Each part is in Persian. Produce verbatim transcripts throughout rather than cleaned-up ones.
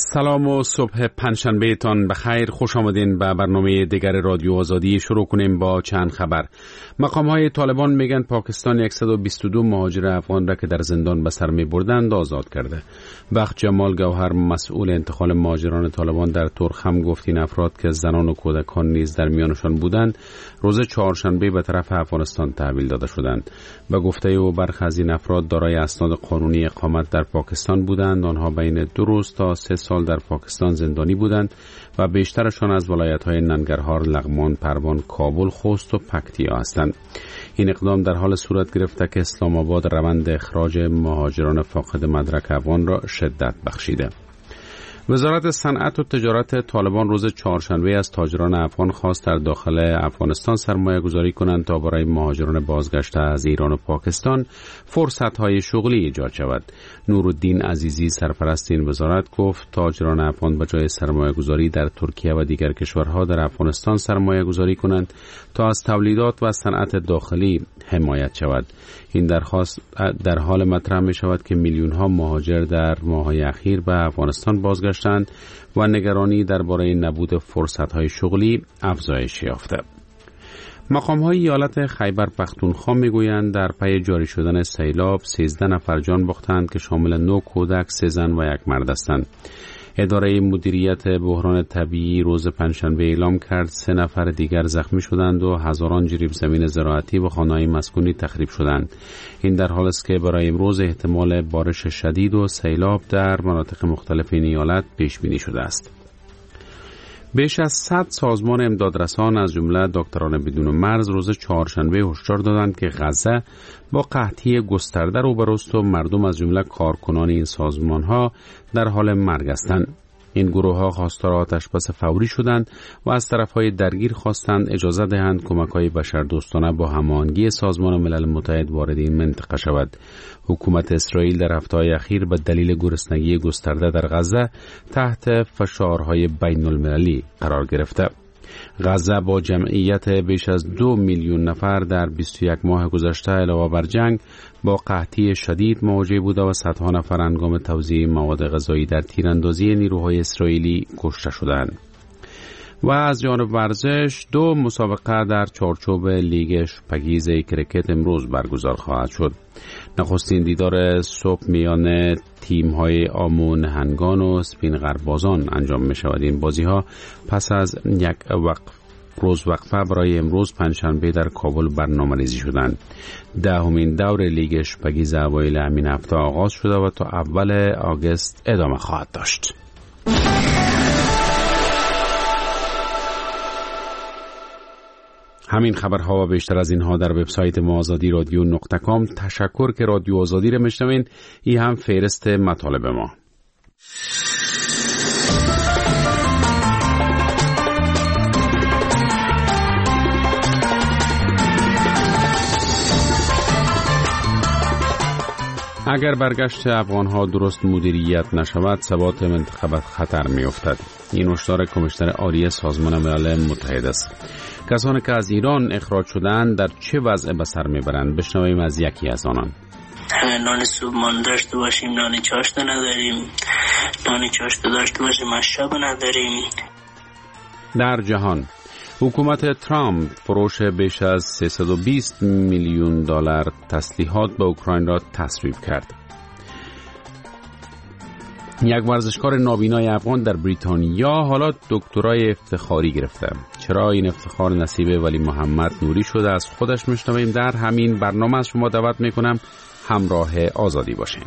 سلام و صبح پنجشنبه تان بخیر. خوش آمدین به برنامه دیگر رادیو آزادی. شروع کنیم با چند خبر. مقام های طالبان میگن پاکستان صد و بیست و دو مهاجر افغان را که در زندان به سر می بردند آزاد کرده. وقت جمال گوهر مسئول انتقال مهاجران طالبان در ترخم گفت این افراد که زنان و کودکان نیز در میانشان بودند روز چهارشنبه به طرف افغانستان تحویل داده شدند. به گفته او برخی از این افراد دارای اسناد قانونی اقامت در پاکستان بودند. آنها بین دو روز تا سه سال در پاکستان زندانی بودند و بیشترشان از ولایت‌های ننگرهار، لغمان، پروان، کابل، خوست و پکتیا هستند. این اقدام در حال صورت گرفته که اسلام آباد روند اخراج مهاجران فاقد مدرک افغان را شدت بخشیده. وزارت صنعت و تجارت طالبان روز چهارشنبه از تاجران افغان خواست در داخل افغانستان سرمایه گذاری کنند تا برای مهاجران بازگشته از ایران و پاکستان فرصت‌های شغلی ایجاد شود. نورالدین عزیزی سرپرست این وزارت گفت تاجران افغان به جای سرمایه گذاری در ترکیه و دیگر کشورها در افغانستان سرمایه گذاری کنند تا از تولیدات و صنعت داخلی حمایت شود. این درخواست در حال مطرح می شود که میلیون ها مهاجر در ماه‌های اخیر به افغانستان بازگشتند و نگرانی درباره نبود فرصت‌های شغلی افزایش یافته. مقام‌های ایالت خیبر پختونخوا میگویند در پی جاری شدن سیلاب سیزده نفر جان باختند که شامل نه کودک، سه زن و یک مرد هستند. اداره مدیریت بحران طبیعی روز پنجشنبه اعلام کرد سه نفر دیگر زخمی شدند و هزاران جریب زمین زراعتی و خانه‌های مسکونی تخریب شدند. این در حالی است که برای امروز احتمال بارش شدید و سیلاب در مناطق مختلف این ایالت پیش بینی شده است. بیش از صد سازمان امدادرسان از جمله دکتران بدون مرز روز چهارشنبه هشدار دادند که غزه با قحطی گسترده روبروست و مردم از جمله کارکنان این سازمان‌ها در حال مرگ هستند. این گروه‌ها خواستار آتش‌بس فوری شدند و از طرف‌های درگیر خواستند اجازه دهند کمک‌های بشردوستانه با هماهنگی سازمان ملل متحد وارد این منطقه شود. حکومت اسرائیل در هفته‌های اخیر به دلیل گرسنگی گسترده در غزه تحت فشارهای بین‌المللی قرار گرفته. غزه با جمعیت بیش از دو میلیون نفر در بیست و یک ماه گذشته علاوه بر جنگ با قحطی شدید مواجه بوده و صدها نفر هنگام توزیع مواد غذایی در تیراندازی نیروهای اسرائیلی کشته شدند. و از جانب ورزش دو مسابقه در چارچوب لیگ شپگیز کرکت امروز برگزار خواهد شد. نخستین دیدار صبح میان تیم‌های آمون هنگان و سپین غربازان انجام می شود. این بازی ها پس از یک وقت روز وقفه برای امروز پنجشنبه در کابل برنامه‌ریزی شدند. دهمین دور لیگ شپگیز اوایل همین هفته آغاز شده و تا اول آگوست ادامه خواهد داشت. همین خبرها و بیشتر از اینها در وبسایت ما آزادی رادیو نقطه کام. تشکر که رادیو آزادی را میشنوین. این هم فهرست مطالب ما. اگر برگشت افغانها درست مدیریت نشود ثبات منطقه به خطر می افتد. این هشدار کمیشنر عالی سازمان ملل متحد است. کسانی که از ایران اخراج شدند در چه وضع به سر میبرند؟ بشنویم از یکی از آنان. نان صبحانه داشته باشیم، نان چاشت نداریم، نان چاشت داشته باشیم، مشروب نداریم. در جهان حکومت ترامپ فروش بیش از سیصد و بیست میلیون دلار تسلیحات به اوکراین را تصویب کرد. یک ورزشکار نابینای افغان در بریتانیا حالا دکترای افتخاری گرفته. چرا این افتخار نصیب ولی محمد نوری شده از خودش میشنویم. در همین برنامه از شما دعوت میکنم همراه آزادی باشین.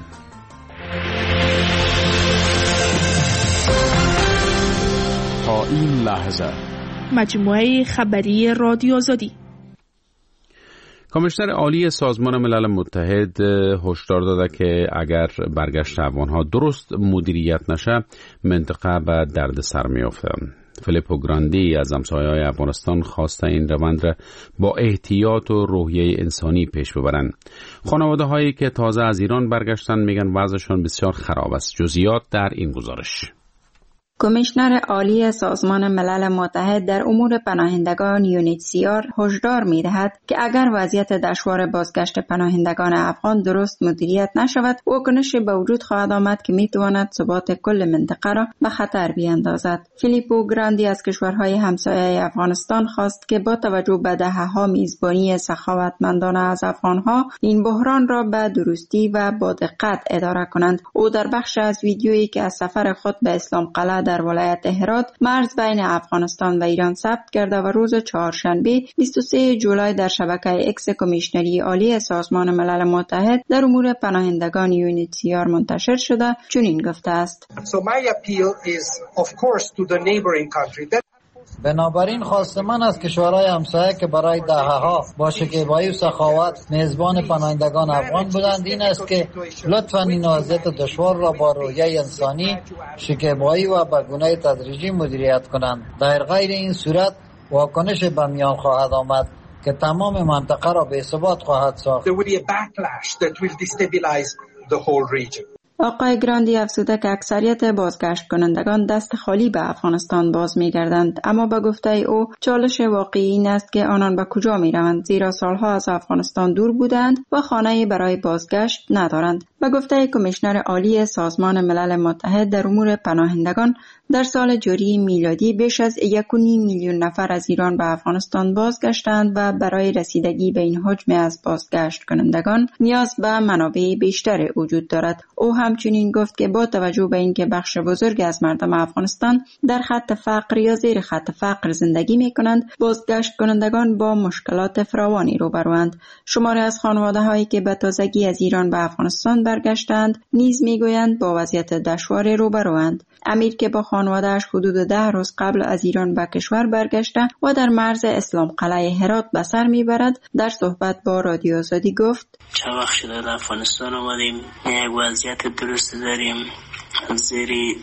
تا این لحظه مجموعه خبری رادیو آزادی. کمیشنر عالی سازمان ملل متحد هشدار داده که اگر برگشت افغانها درست مدیریت نشه منطقه به دردسر میفته. فیلیپو گراندی از همسایه‌های افغانستان خواسته این روند را با احتیاط و روحیه انسانی پیش ببرند. خانواده هایی که تازه از ایران برگشتن میگن وضعشون بسیار خراب است. جزئیات در این گزارش. کمیشنر عالی سازمان ملل متحد در امور پناهندگان یو ان اچ سی آر هشدار می‌دهد که اگر وضعیت دشوار بازگشت پناهندگان افغان درست مدیریت نشود، واکنشی به وجود خواهد آمد که می‌تواند ثبات کل منطقه را به خطر بیاندازد. فیلیپو گراندی از کشورهای همسایه افغانستان خواست که با توجه به دهه‌ها میزبانی سخاوتمندانه از افغان‌ها این بحران را به درستی و با دقت اداره کنند. او در بخش از ویدیویی که از سفر خود به اسلام قلعه در ولایت هرات مرز بین افغانستان و ایران ثبت کرده و روز چهارشنبه بیست و سوم جولای در شبکه اکس کمیشنری عالی سازمان ملل متحد در امور پناهندگان یو ان اچ سی آر منتشر شده چنین گفته است: So my appeal is of course to the neighboring country that بنابراین خواست من از کشورهای همسایه که برای دهه‌ها با شکیبایی و سخاوت میزبان پناهندگان افغان بودند این است که لطفاً این وضعیت دشوار را با رویه انسانی، شکیبایی و به گونه تدریجی مدیریت کنند. در غیر این صورت واکنش به میان خواهد آمد که تمام منطقه را بی‌ثبات خواهد ساخت. there will be a backlash that will destabilize the whole region. آقای گراندی افزوده که اکثریت بازگشت کنندگان دست خالی به افغانستان باز می‌گردند، اما به گفته او چالش واقعی این است که آنان به کجا می‌روند، زیرا سالها از افغانستان دور بودند و خانه‌ای برای بازگشت ندارند. به گفته کمیشنر عالی سازمان ملل متحد در امور پناهندگان، در سال جاری میلادی بیش از یک و نیم میلیون نفر از ایران به افغانستان بازگشتند و برای رسیدگی به این حجم از بازگشت کنندگان نیاز به منابع بیشتر وجود دارد. او همچنین گفت که با توجه به اینکه بخش بزرگی از مردم افغانستان در خط فقر یا زیر خط فقر زندگی می‌کنند، بازگشت کنندگان با مشکلات فراوانی روبروند. شماری از خانواده‌هایی که به تازگی از ایران به افغانستان برگشتند نیز می‌گویند با وضعیت دشواری روبروند. امیر که با خانواده‌اش حدود ده روز قبل از ایران به کشور برگشته و در مرز اسلام قلعه هرات به سر میبرد، در صحبت با رادیو آزادی گفت: چند وقت شده در افغانستان آمدیم، یک وضعیت درست داریم، زیری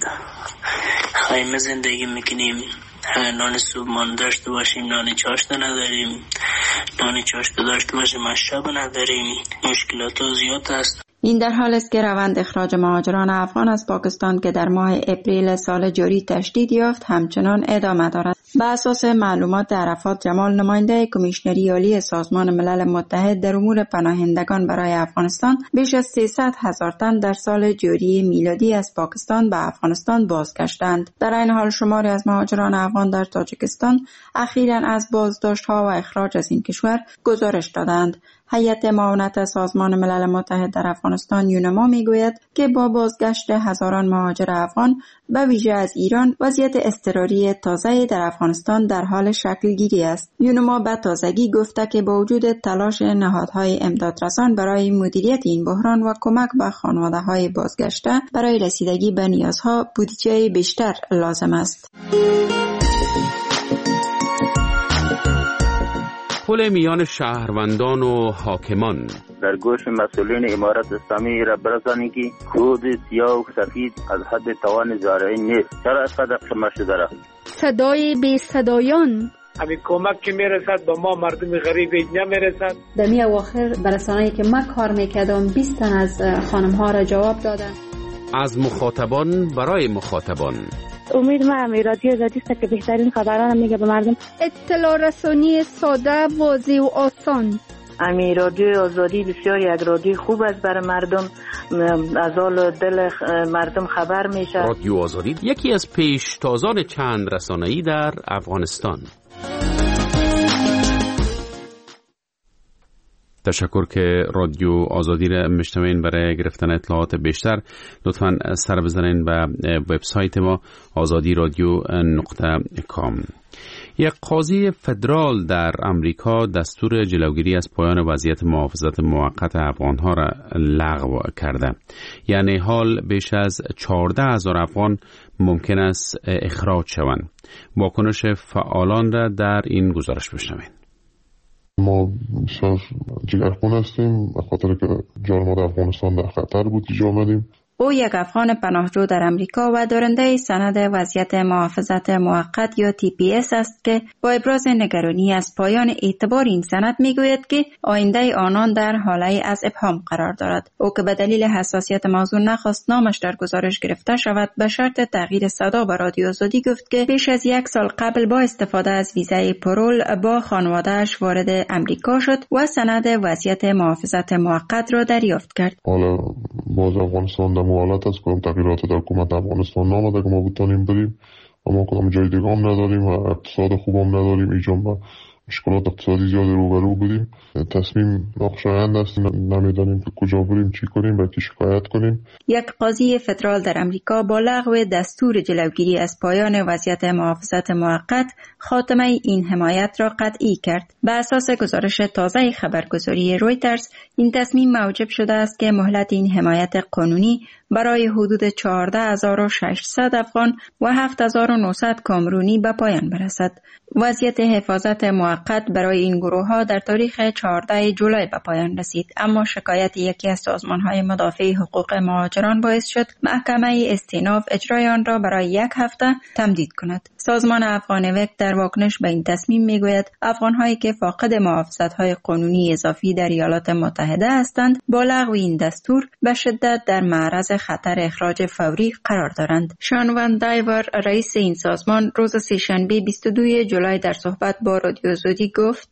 خیمه زندگی میکنیم، نان صبحانه داشته باشیم نان چاشت نداریم، نان چاشت داشته باشیم مشروب نداریم، مشکلات زیاد است. این در حال است که روند اخراج مهاجران افغان از پاکستان که در ماه اپریل سال جاری تشدید یافت همچنان ادامه دارد. بر اساس معلومات عرفات جمال، نماینده کمیشنری عالی سازمان ملل متحد در امور پناهندگان برای افغانستان، بیش از سیصد هزار تن در سال جاری میلادی از پاکستان به افغانستان بازگشتند. در این حال شماری از مهاجران افغان در تاجیکستان اخیراً از بازداشت‌ها و اخراج از این کشور گزارش دادند. هیئت معاونت سازمان ملل متحد در افغانستان یونما میگوید که با بازگشت هزاران مهاجر افغان به ویژه از ایران، وضعیت اضطراری تازه در افغانستان در حال شکل گیری است. یونما به تازگی گفته که با وجود تلاش نهادهای امدادرسان برای مدیریت این بحران و کمک به خانواده‌های بازگشته برای رسیدگی به نیازها بودجه بیشتر لازم است. پل میان شهروندان و حاکمان در گوش مسئولین امارت اسلامی را برسانی که کود سیاه و سفید از حد توان زارعی نیست. چرا از قدر شما شده را؟ صدای بی صدایان همین کمک که میرسد به ما مردم غریب نمیرسد. در می اواخر برسانه‌ای که من کار میکردم بیست تن از خانم ها را جواب دادن. از مخاطبان برای مخاطبان. امید ما هم رادیو آزادی است که بهترین خبران میگه به مردم. اطلاع رسانی ساده، واضح و آسان. امی رادیو آزادی بسیار یک رادیو خوب است برای مردم، از حال دل مردم خبر میشه. رادیو آزادی یکی از پیشتازان چند رسانه‌ای در افغانستان. تشکر که رادیو آزادی را مشتملین برای گرفتن اطلاعات بیشتر لطفاً سر بزنین به وبسایت ما آزادی رادیو نقطه کام. یک قاضی فدرال در امریکا دستور جلوگیری از پایان وضعیت محافظت موقت افغانها را لغو کرده. یعنی حال بیش از چهارده هزار افغان ممکن است اخراج شوند. واکنش فعالان را در این گزارش بشنوید. ما بسیار جگرخون هستیم به خاطر که جان ما در افغانستان در خطر بود اینجا آمدیم او یک افغان پناهجو در امریکا و دارنده سند وضعیت محافظت موقت یا تی پی اس است که با ابراز نگرانی از پایان اعتبار این سند میگوید که آینده آنان در حاله از ابهام قرار دارد. او که به دلیل حساسیت موضوع نخواست نامش در گزارش گرفته شود، به شرط تغییر صدا به رادیو آزادی گفت که بیش از یک سال قبل با استفاده از ویزای پرول با خانواده‌اش وارد امریکا شد و سند وضعیت محافظت موقت را دریافت کرد. حالا باز افغانستان در حالت است که تغییرات در حکومت افغانستان نامده که ما بتونیم بریم و ما کدام جای دیگه هم نداریم و اقتصاد خوب هم نداریم، ایجام با مشکلات اقتصادی زیاد روبرو بودیم. تصمیم ناخوشایند است، نمیدانیم که کجا بریم، چی کنیم و کی شکایت کنیم. یک قاضی فدرال در امریکا با لغو دستور جلوگیری از پایان وضعیت محافظت موقت خاتمه این حمایت را قطعی کرد. به اساس گزارش تازه خبرگزاری رویترز، این تصمیم موجب شده است که مهلت این حمایت قانونی برای حدود چهارده هزار و ششصد افغان و هفت هزار و نهصد کامرونی به پایان برسد. وضعیت حفاظت موقت برای این گروه ها در تاریخ چهاردهم جولای به پایان رسید، اما شکایت یکی از سازمان های مدافع حقوق مهاجران باعث شد محکمه استیناف اجرای آن را برای یک هفته تمدید کند. سازمان افغانوک در واکنش به این تصمیم میگوید افغان هایی که فاقد محافظت های قانونی اضافی در ایالات متحده هستند با لغو این دستور به شدت در معرض خطر اخراج فوری قرار دارند. شان وان دایور، رئیس این سازمان، روز سه‌شنبه بیست و دوم جولای در صحبت با رادیو آزادی گفت: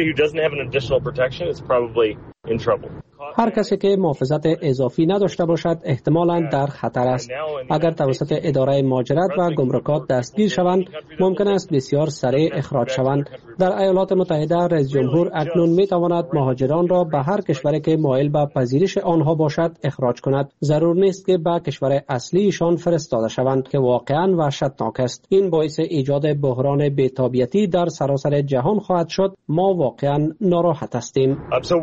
هر کسی که محافظت اضافی نداشته باشد احتمالاً در خطر است. اگر توسط اداره مهاجرت و گمرکات دستگیر شوند، ممکن است بسیار سریع اخراج شوند. در ایالات متحده رئیس جمهور اکنون می تواند مهاجران را به هر کشوری که مایل به پذیرش آنها باشد اخراج کند. ضرور نیست که به کشور اصلیشان فرستاده شوند که واقعاً وحشتناک است. این باعث ایجاد بحران بی‌تابیتی در سراسر جهان خواهد شد. ما واقعاً ناراحت هستیم.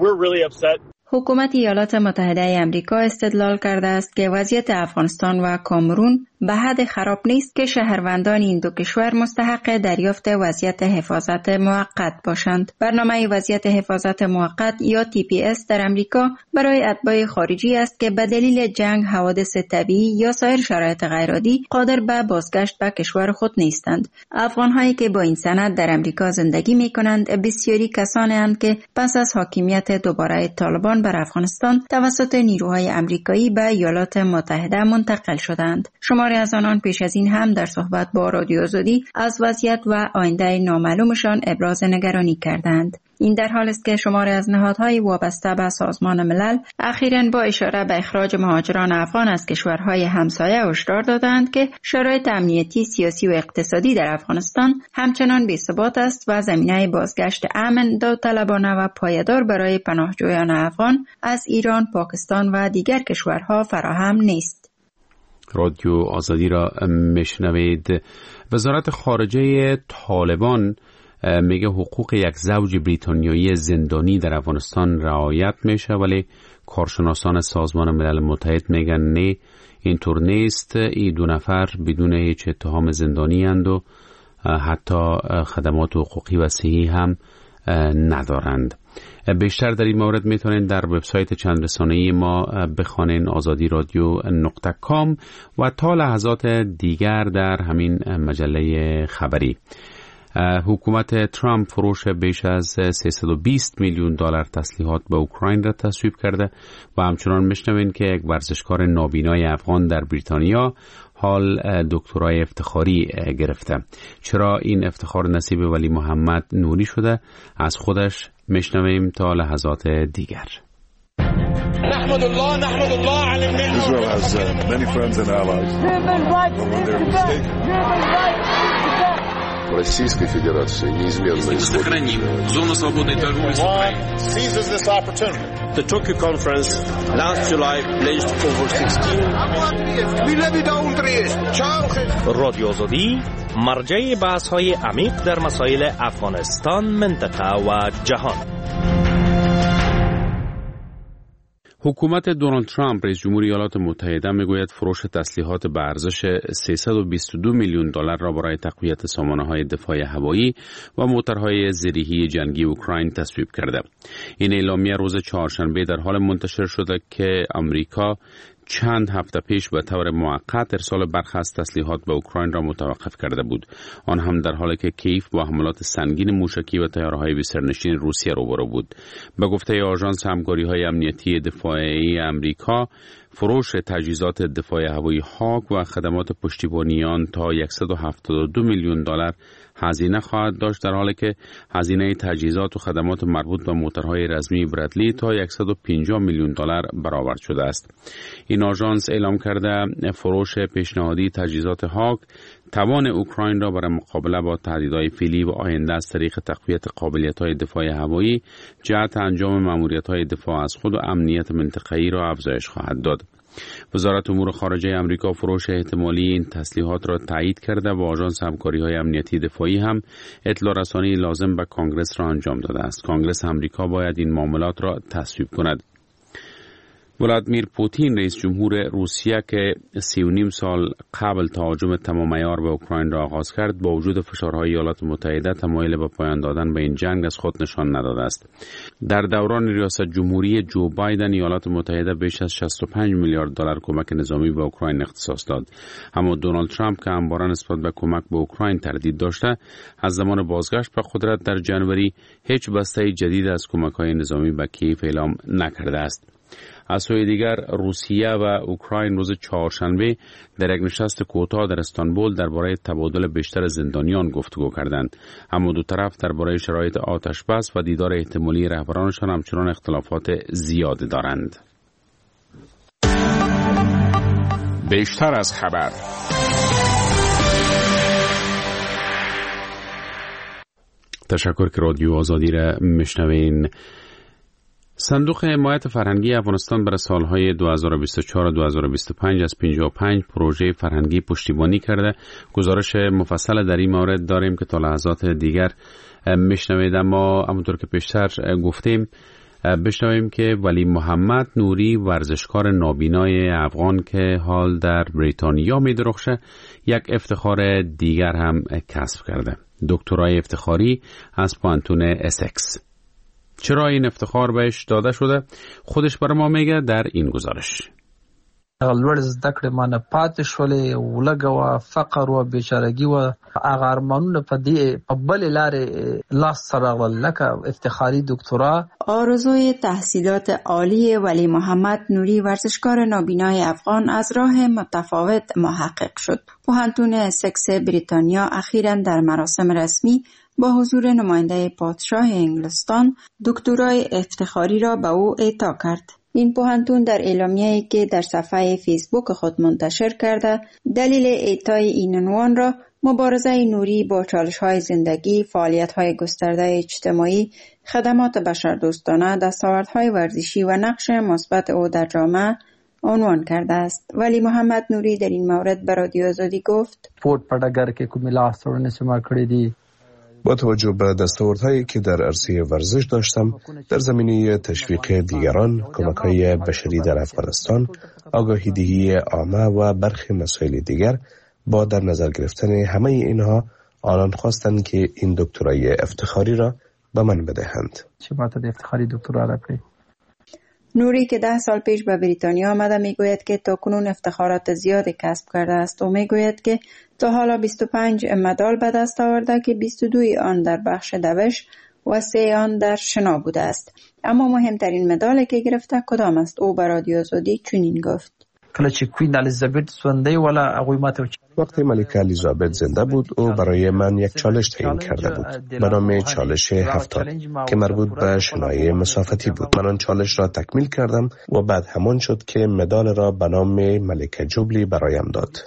حکومت ایالات متحده آمریکا استدلال کرده است که وضعیت افغانستان و کامرون به حد خراب نیست که شهروندان این دو کشور مستحق دریافت وضعیت حفاظت موقت باشند. برنامه وضعیت حفاظت موقت یا تی پی اس در امریکا برای اتباع خارجی است که به دلیل جنگ، حوادث طبیعی یا سایر شرایط غیرعادی قادر به بازگشت به کشور خود نیستند. افغان‌هایی که با این سند در امریکا زندگی می‌کنند بسیاری کسانی اند که پس از حاکمیت دوباره طالبان بر افغانستان توسط نیروهای امریکایی به ایالات متحده منتقل شدند. شماری از آنان پیش از این هم در صحبت با رادیو آزادی از وضعیت و آینده نامعلومشان ابراز نگرانی کردند. این در حال است که شماری از نهادهای وابسته به سازمان ملل اخیراً با اشاره به اخراج مهاجران افغان از کشورهای همسایه هشدار دادند که شرایط امنیتی، سیاسی و اقتصادی در افغانستان همچنان بی‌ثبات است و زمینه بازگشت امن، داوطلبانه و پایدار برای پناهجویان افغان از ایران، پاکستان و دیگر کشورها فراهم نیست. رادیو آزادی را میشنوید. وزارت خارجه طالبان میگه حقوق یک زوج بریتانیایی زندانی در افغانستان رعایت میشه، ولی کارشناسان سازمان ملل متحد میگن نه، اینطور نیست. این دو نفر بدون هیچ اتهام زندانی اند و حتی خدمات حقوقی و صحی هم ندارند. بیشتر در این مورد میتونید در وبسایت چند رسانه‌ای ما بخوانید، آزادی رادیو نقطه کام، و تا لحظات دیگر در همین مجله خبری. حکومت ترامپ فروش بیش از سیصد و بیست میلیون دلار تسلیحات به اوکراین را تصویب کرده و همچنان میشنوین که یک ورزشکار نابینای افغان در بریتانیا حال دکترای افتخاری گرفته. چرا این افتخار نصیب ولی محمد نوری شده؟ از خودش میشنویم تا لحظات دیگر. نحمد الله نحمد الله علی النعمة. Israel has uh, many friends and allies. But when they're mistaken. Российской Федерации неизменно сохраним зону свободной торговли с Украиной. Seizes this opportunity. The Tokyo conference last July pledged over sixteen. رادیو آزادی مرجع بحث‌های عمیق در مسائل افغانستان، منطقه و جهان. حکومت دونالد ترامپ رئیس جمهور ایالات متحده میگوید فروش تسلیحات به ارزش سیصد و بیست و دو میلیون دلار را برای تقویت سامانه‌های دفاع هوایی و موتورهای زرهی جنگی اوکراین تصویب کرده. این اعلامیه روز چهارشنبه در حال منتشر شده که آمریکا چند هفته پیش به طور موقت ارسال برخی از تسلیحات به اوکراین را متوقف کرده بود، آن هم در حالی که کیف با حملات سنگین موشکی و طیاره‌های بی‌سرنشین روسیه روبرو بود. به گفته آژانس همکاری‌های امنیتی دفاعی امریکا، فروش تجهیزات دفاع هوایی هاک و خدمات پشتیبانی آن تا صد و هفتاد و دو میلیون دلار هزینه خواهد داشت، در حالی که هزینه تجهیزات و خدمات مربوط به موتورهای رزمی برادلی تا صد و پنجاه میلیون دلار برآورد شده است. این آژانس اعلام کرده فروش پیشنهادی تجهیزات هاک توان اوکراین را برای مقابله با تهدیدهای فعلی و آینده از طریق تقویت قابلیت‌های دفاع هوایی جهت انجام مأموریت‌های دفاع از خود و امنیت منطقه‌ای را افزایش خواهد داد. وزارت امور خارجه امریکا فروش احتمالی این تسلیحات را تایید کرده و آژانس همکاری‌های امنیتی دفاعی هم اطلاع رسانی لازم به کانگرس را انجام داده است. کانگرس امریکا باید این معاملات را تصویب کند. ولادیمیر پوتین رئیس جمهور روسیه که سی و نیم سال قبل تهاجم تمام عیار به اوکراین را آغاز کرد، با وجود فشارهای ایالات متحده تمایل به پایان دادن به این جنگ از خود نشان نداده است. در دوران ریاست جمهوری جو بایدن ایالات متحده بیش از شصت و پنج میلیارد دلار کمک نظامی به اوکراین اختصاص داد، اما دونالد ترامپ که همواره نسبت به کمک به اوکراین تردید داشته، از زمان بازگشت به قدرت در جنوری هیچ بسته جدید از کمک‌های نظامی به کیف اعلام نکرده است. از سوی دیگر روسیه و اوکراین روز چهارشنبه در یک نشست کوتاه در استانبول درباره تبادل بیشتر زندانیان گفتگو کردند، اما دو طرف درباره شرایط آتش بس و دیدار احتمالی رهبرانشان همچنان اختلافات زیاد دارند. بیشتر از خبر. تشکر که رادیو آزادی را میشنوین. صندوق حمایت فرهنگی افغانستان برای سالهای دو هزار و بیست و چهار و دو هزار و بیست و پنج از پنجاه و پنج پروژه فرهنگی پشتیبانی کرده. گزارش مفصل در این مورد داریم که تا لحظات دیگر میشنوید، اما همونطور که پیشتر گفتیم بشنویم که ولی محمد نوری، ورزشکار نابینای افغان که حال در بریتانیا می‌درخشه، یک افتخار دیگر هم کسب کرده، دکترای افتخاری از پوانتون اسکس. چرا این افتخار بهش داده شده؟ خودش برای ما میگه در این گزارش. لوړ زده کړې ما نه پاتې شولې، ولږه وه، فقر و، بیچارګي و، هغه ارمانونه په دې په بلې لارې لاسته راغلل لکه افتخاري دکترا. آرزوی تحصیلات عالی ولی محمد نوری، ورزشکار نابینای افغان، از راه متفاوت محقق شد. پوهنتون اسکس بریتانیا اخیراً در مراسم رسمی با حضور نماینده پادشاه انگلستان دکترای افتخاری را به او اعطا کرد. این پوهنتون در اعلامیه‌ای که در صفحه فیسبوک خود منتشر کرده، دلیل اعطای این عنوان را مبارزه نوری با چالش‌های زندگی، فعالیت‌های گسترده اجتماعی، خدمات بشردوستانه، دستاوردهای ورزشی و نقش مثبت او در جامعه عنوان کرده است. ولی محمد نوری در این مورد به رادیو آزادی گفت: سپورت په ډګر کې کومې لاسته راوړنې ما کړې دي. با توجه به دستاوردهایی که در عرصه ورزش داشتم، در زمینه تشویق دیگران، کمک‌های بشری در افغانستان، آگاهی دهی عامه و برخی مسائل دیگر، با در نظر گرفتن همه اینها آنان خواستند که این دکترای افتخاری را به من بدهند. چه باید افتخاری دکترا را کنید؟ نوری که ده سال پیش به بریتانیا آمده میگوید که تا کنون افتخارات زیادی کسب کرده است و میگوید که تا حالا بیست و پنج مدال به دست آورده که بیست و دو آن در بخش دوش و سه آن در شنا بوده است. اما مهمترین مدال که گرفته کدام است؟ او به رادیو آزادی چنین گفت: وقتی ملکه الیزابت زنده بود، او برای من یک چالش تعیین کرده بود به نام چالش هفتاد که مربوط به شنای مسافتی بود. من آن چالش را تکمیل کردم و بعد همان شد که مدال را به نام ملکه جوبلی برایم داد.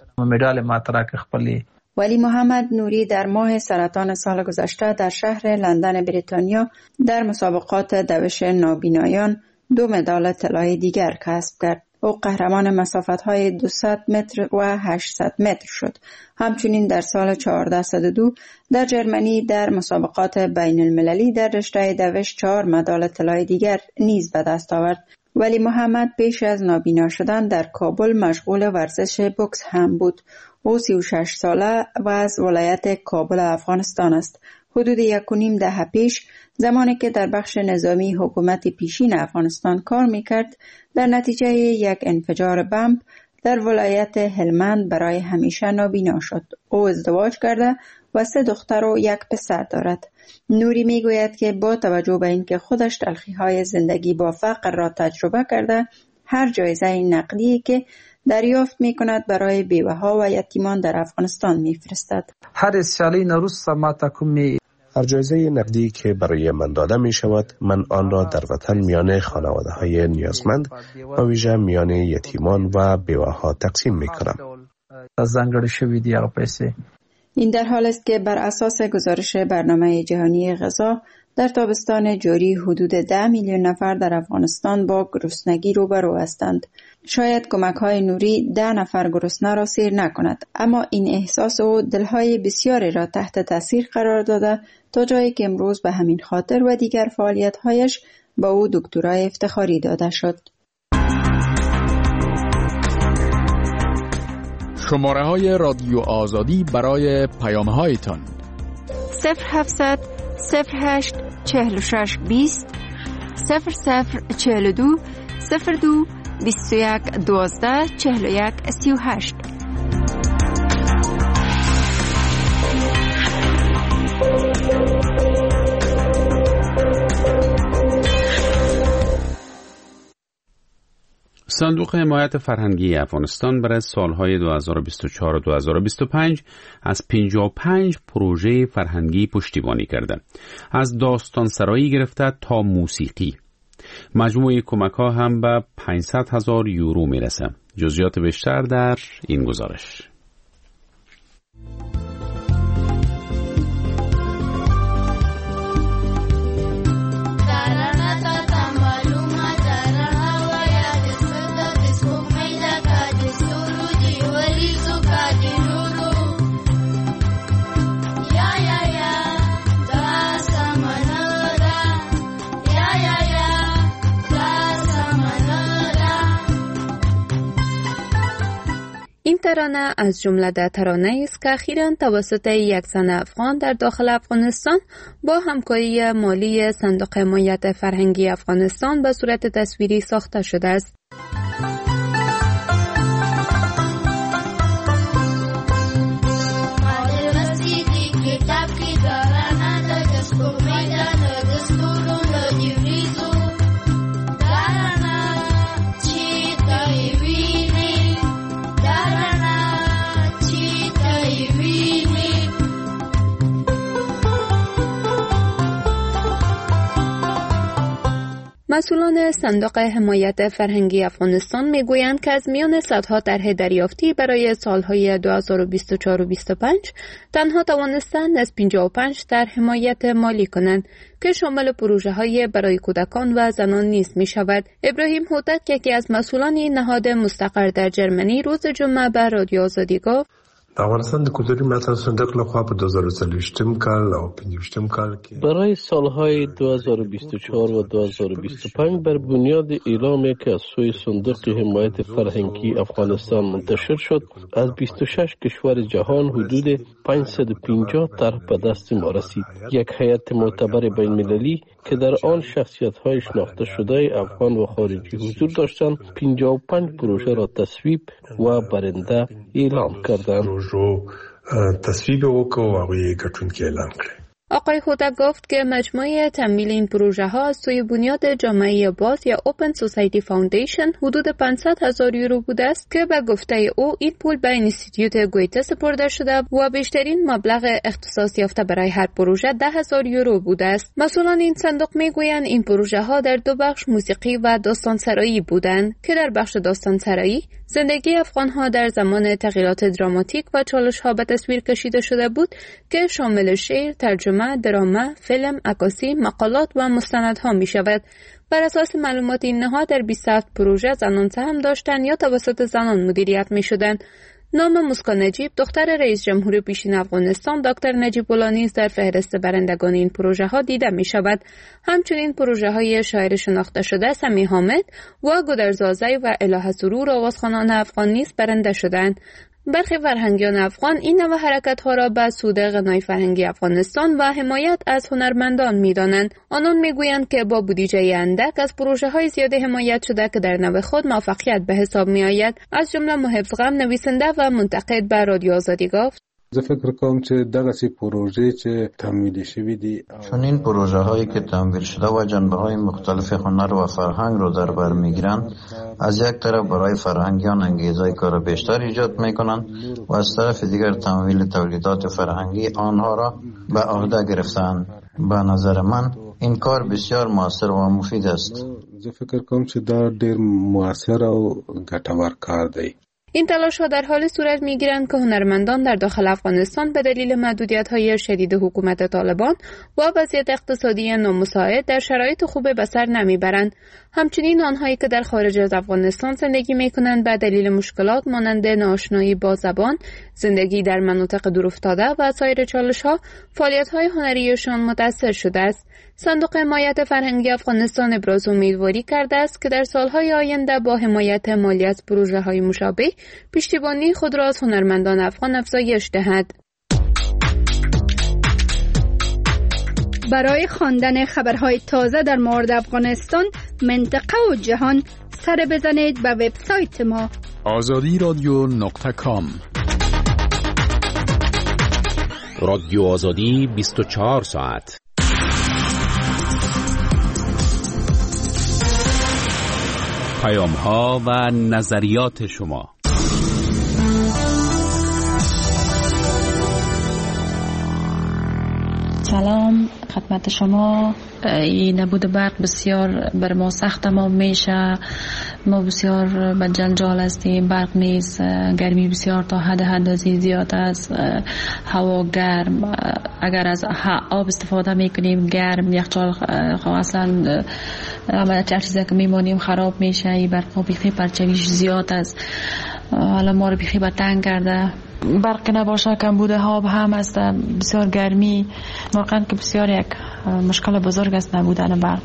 ولی محمد نوری در ماه سرطان سال گذشته در شهر لندن بریتانیا در مسابقات دوش نابینایان دو مدال طلایی دیگر کسب کرد. او قهرمان مسافت‌های دویست متر و هشتصد متر شد. همچنین در سال چهارصد و دو در جرمنی در مسابقات بین المللی در رشته دوش چهار مدال طلای دیگر نیز به دست آورد. ولی محمد پیش از نابینا شدن در کابل مشغول ورزش بوکس هم بود. او سی و شش ساله و از ولایت کابل افغانستان است. حدود یک و نیم دهه پیش زمانی که در بخش نظامی حکومت پیشین افغانستان کار میکرد، در نتیجه یک انفجار بمب در ولایت هلمند برای همیشه نابینا شد. او ازدواج کرده و سه دختر و یک پسر دارد. نوری میگوید که با توجه به اینکه خودش تلخی‌های زندگی با فقر را تجربه کرده، هر جایزه نقدی که دریافت میکند برای بیوه‌ها و یتیمان در افغانستان میفرستد. هر سالی نروز ما تکمی هر جایزه نقدی که برای من داده می شود، من آن را در وطن میان خانواده های نیازمند و ویژه میان یتیمان و بیوه‌ها تقسیم می کنم. زنگړې شوی دی هغه پیسې. این در حال است که بر اساس گزارش برنامه جهانی غذا در تابستان جاری حدود ده میلیون نفر در افغانستان با گرسنگی روبرو هستند. شاید کمک‌های نوری ده نفر گرسنه را سیر نکند، اما این احساس او دلهای بسیاری را تحت تاثیر قرار داده تا جایی که امروز به همین خاطر و دیگر فعالیت‌هایش به او دکترای افتخاری داده شد. شماره های رادیو آزادی برای پیام هایتان صفر هفتصد صفر هشت چهل و شش بیست صفر صفر چهل و دو صفر دو بیست و یک دوازده چهل و یک سی و هشت. صندوق حمایت فرهنگی افغانستان برای سالهای دو هزار و بیست و چهار و دو هزار و بیست و پنج از پنجاه و پنج پروژه فرهنگی پشتیبانی کرده. از داستان سرایی گرفته تا موسیقی. مجموع کمک ها هم به پانصد هزار یورو میرسه. جزئیات بیشتر در این گزارش. این ترانه از جمله ده ترانه است که اخیراً توسط یک زن افغان در داخل افغانستان با همکاری مالی صندوق حمایت فرهنگی افغانستان به صورت تصویری ساخته شده است. مسئولان صندوق حمایت فرهنگی افغانستان میگویند که از میان صدها طرح دریافتی برای سالهای دو هزار و بیست و چهار و بیست و پنج تنها توانستند از پنجاه و پنج طرح حمایت مالی کنند که شامل پروژه های برای کودکان و زنان نیز می شود. ابراهیم هوتک، یکی از مسئولان نهاد مستقر در جرمنی، روز جمعه به رادیو آزادی گفت: د افغانستان د کلتوري ملاتړ صندوق لخوا په دو هزار و څلوېښتم کال او پنځویشتم کال کې برای سالهای دو هزار و بیست و چهار و دو هزار و بیست و پنج بر بنیاد اعلامی که از سوی صندوق حمایت فرهنگی افغانستان منتشر شد، از بیست و شش کشور جهان حدود پانصد و پنجاه طرح به دست ما رسید. یک هیئت معتبر بین المللی که در آن شخصیت‌های شناخته شده افغان و خارجی حضور داشتند، پنجاه و پنج پروژه را تصویب و برنده اعلام کردند. تصویب وکړو او یې ګټونکي اعلان کړ. آقای هوتک گفت که مجموعه تمویل این پروژه ها از سوی بنیاد جامعه باز یا اوپن سوسایتی فاوندیشن حدود پانصد هزار یورو بوده است که به گفته او این پول به اینستیتوت گویته سپرده شده و بیشترین مبلغ اختصاص یافته برای هر پروژه ده هزار یورو بوده است. مسئولان این صندوق میگویند این پروژه ها در دو بخش موسیقی و داستان سرایی بودند که در بخش داستان سرایی زندگی افغان ها در زمان تغییرات دراماتیک و چالش ها به تصویر کشیده شده بود که شامل شعر، ترجمه، دراما، فیلم، عکاسی، مقالات و مستندها می شود. بر اساس معلومات این نهاد در بیست و هفت پروژه زنان سهم داشتند یا توسط زنان مدیریت می شدند. نام مسکان نجیب، دختر رئیس جمهور پیشین افغانستان دکتر نجیب الله نیز در فهرست برندگان این پروژه ها دیده می شود. همچنین پروژه های شاعر شناخته شده سمی حامد و گودرزازی و الهه سرور آوازخوانان افغان نیز برنده شدند. برخی فرهنگیان افغان این نوع حرکت‌ها را به سود غنای فرهنگی افغانستان و حمایت از هنرمندان می‌دانند. آنان می‌گویند که با بودجه اندک از پروژه‌های زیاد حمایت شده که در نوع خود موفقیت به حساب می‌آید. از جمله محفظ غم نویسنده و منتقد به رادیو آزادی گفت: زه فکر کوم چې دغه سي پروژې چې تمویل شوی دي چون این پروژه هایی که تمویل شده و جنبه های مختلف هنر و فرهنگ رو در بر میگیرند، از یک طرف برای فرهنگیان انگیزه کار بیشتر ایجاد میکنند و از طرف دیگر تمویل تولیدات فرهنگی آنها را به عهده گرفتند. به نظر من این کار بسیار موثر و مفید است. زه فکر کوم چې دا ډیر موثر او ګټور کار دی. این تلاش ها در حال صورت می گیرند که هنرمندان در داخل افغانستان به دلیل محدودیت های شدید حکومت طالبان و وضعیت اقتصادی نامساعد در شرایط خوب به سر نمی برند. همچنین آنهایی که در خارج از افغانستان زندگی می کنند به دلیل مشکلات مانند ناآشنایی با زبان، زندگی در مناطق دورافتاده و سایر چالش ها، فعالیت های هنریشان متاثر شده است. صندوق حمایت فرهنگی افغانستان ابراز امیدواری کرده است که در سالهای آینده با حمایت مالی از پروژه های مشابه پشتیبانی خود را از هنرمندان افغان افزایش دهد. برای خواندن خبرهای تازه در مورد افغانستان، منطقه و جهان سر بزنید به وبسایت ما آزادی رادیو نقطه کام. رادیو آزادی بیست و چهار ساعت. پیام ها و نظریات شما. سلام خدمت شما. این نبود برق بسیار بر ما سخت تمام میشه. ما بسیار به جنجال هستیم. برق نیست، گرمی بسیار تا حد حدازی زیاد است، هوا گرم. اگر از آب استفاده میکنیم گرم، یخچال اصلا همه چیزی که میمانیم خراب میشه. این برق بیخی پرچویش زیاد است. حالا ما رو بیخی به تنگ کرده. برق نباشه کمبود آب هم است، بسیار گرمی. واقعا که بسیار یک مشکل بزرگ است نبودن برق.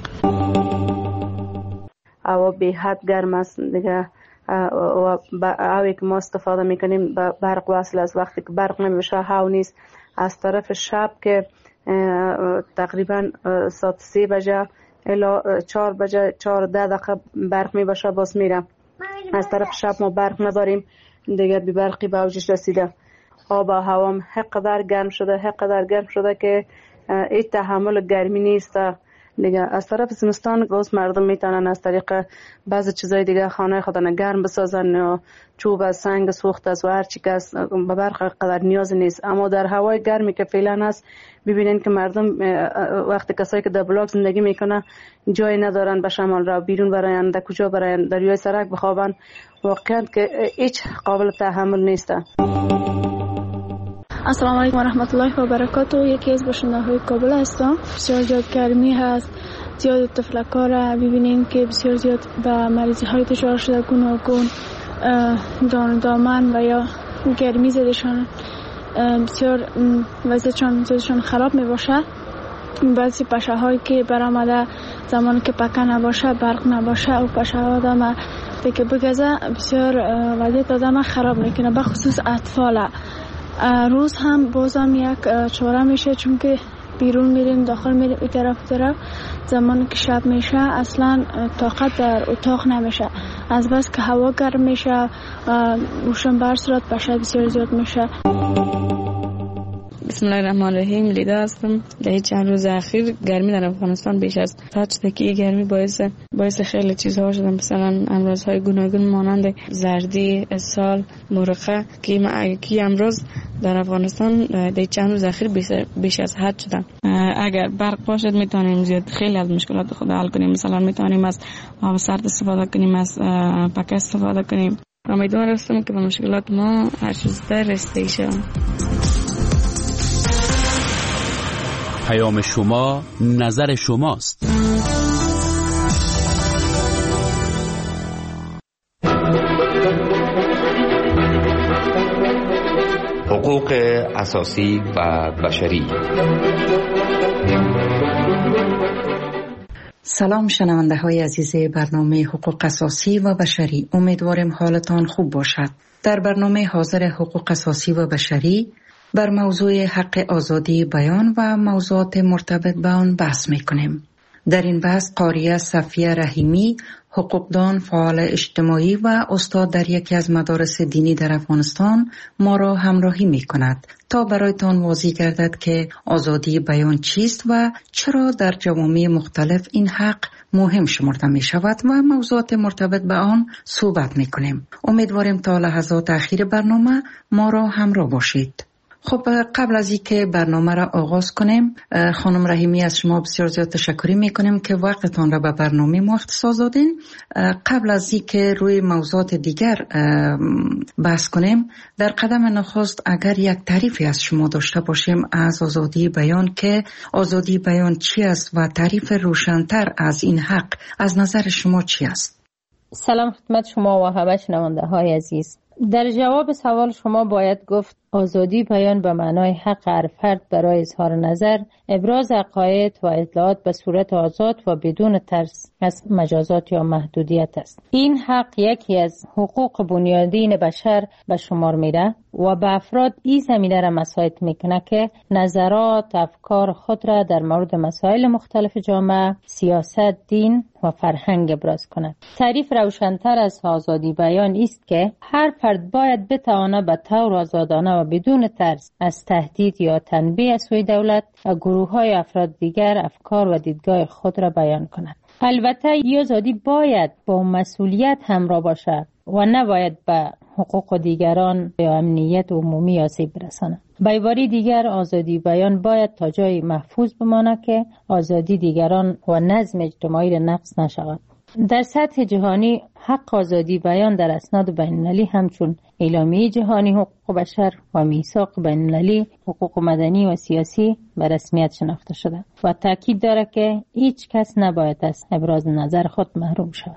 هوا به حد گرم است دیگه و هوایی که ما استفاده میکنیم به برق وصل است. وقتی که برق نمیشه هوا نیست. از طرف شب که تقریبا ساعت سه بجه الا چهار بجه چهار ده دقیقه برق میباشه باز میره. از طرف شب ما برق نداریم دیگه، بی برقی به اوجش رسیده. آب و هوام حقدر گرم شده حقدر گرم شده که این تحمل گرمی نیست دیگه. از طرف زمستان باز مردم میتونن از طریق بعضی چیزای دیگه خانه خودن گرم بسازن، یا چوب از سنگ سوخت است و هر چی که است، به برق قدر نیاز نیست. اما در هوای گرمی که فعلا هست ببینین که مردم وقتی کسایی که در بلاک زندگی میکنه جای ندارن به شمال را بیرون براین، در کجا براین، در روی سرک بخوابن. واقعا که هیچ قابل تحمل نیست. السلام علیکم و رحمت الله و برکاته. یکی از باشنده‌های کابل هستم. بسیار زیاد گرمی هست، زیاد تفلک‌ها را ببینیم که بسیار زیاد به مریضی های دچار شده، گوناگون دان دامن و یا گرمی زدشان بسیار وضعشان زیادشان خراب می باشه. بعضی پشه هایی که برآمده زمانی که پکه نباشه، برق نباشه و پشه ها آدم که بگذه بسیار وضعیت آدم خراب میکنه، به خصوص اطفال. روز هم بازم یک چاره میشه، چون که بیرون میریم داخل میریم این طرف طرف. زمانی که شب میشه اصلا طاقت در اتاق نمیشه، از بس که هوا گرم میشه روشن بر صورت پشه بسیار زیاد میشه. بسم الله الرحمن الرحیم. لیدا هستم. در چند روز اخیر گرمی در افغانستان بیش از حد شده که این گرمی باعث باعث خیلی چیزها شده، مثلا امراض‌های گوناگون مانند زردی، اسهال، مرقه که که امراض در افغانستان در چند روز اخیر بیش از حد شدن. اگر برق باشد میتونیم زیاد خیلی از مشکلات خود حل کنیم. مثلا میتونیم از آب سرد استفاده کنیم، از پکه استفاده کنیم. امیدوار هستم که به مشکلات ما هر چیز در رسیده شود. پیام شما نظر شماست. حقوق اساسی و بشری. سلام شنونده های عزیز برنامه حقوق اساسی و بشری، امیدوارم حالتان خوب باشد. در برنامه حاضر حقوق اساسی و بشری بر موضوع حق آزادی بیان و موضوعات مرتبط به آن بحث می کنیم. در این بحث قاریه صفیه رحیمی، حقوقدان، فعال اجتماعی و استاد در یکی از مدارس دینی در افغانستان ما را همراهی می کند تا برایتان واضح گردد که آزادی بیان چیست و چرا در جوامع مختلف این حق مهم شمرده می شود و موضوعات مرتبط به آن صحبت می کنیم. امیدواریم تا لحظات اخیر برنامه ما را همراه باشید. خب قبل از اینکه برنامه را آغاز کنیم، خانم رحیمی از شما بسیار زیاد تشکر میکنیم که وقتتان را به برنامه ما اختصاص دادین. قبل از اینکه روی موضوعات دیگر بحث کنیم، در قدم نخست اگر یک تعریفی از شما داشته باشیم از آزادی بیان، که آزادی بیان چی است و تعریف روشن‌تر از این حق از نظر شما چی است؟ سلام خدمت شما و همه شنونده های عزیز. در جواب سوال شما باید گفت آزادی بیان به معنای حق هر فرد برای اظهار نظر، ابراز عقاید و اطلاعات به صورت آزاد و بدون ترس از مجازات یا محدودیت است. این حق یکی از حقوق بنیادین بشر به شمار میره و به افراد این زمینه را مساعد میکنه که نظرات، افکار خود را در مورد مسائل مختلف جامعه، سیاست، دین و فرهنگ ابراز کند. تعریف روشن‌تر از آزادی بیان است که هر فرد باید بتواند به طور آزادانه و بدون ترس از تهدید یا تنبیه از سوی دولت و گروه‌های افراد دیگر افکار و دیدگاه خود را بیان کند. البته این آزادی باید با مسئولیت همراه باشد و نباید به حقوق دیگران یا امنیت عمومی آسیب برساند. به عبارت دیگر، آزادی بیان باید تا جای محفوظ بماند که آزادی دیگران و نظم اجتماعی را نقض نشود. در سطح جهانی حق آزادی بیان در اسناد بین‌المللی همچون اعلامیه جهانی حقوق بشر و میثاق بین‌المللی حقوق مدنی و سیاسی به رسمیت شناخته شده و تاکید دارد که هیچ کس نباید از ابراز نظر خود محروم شود.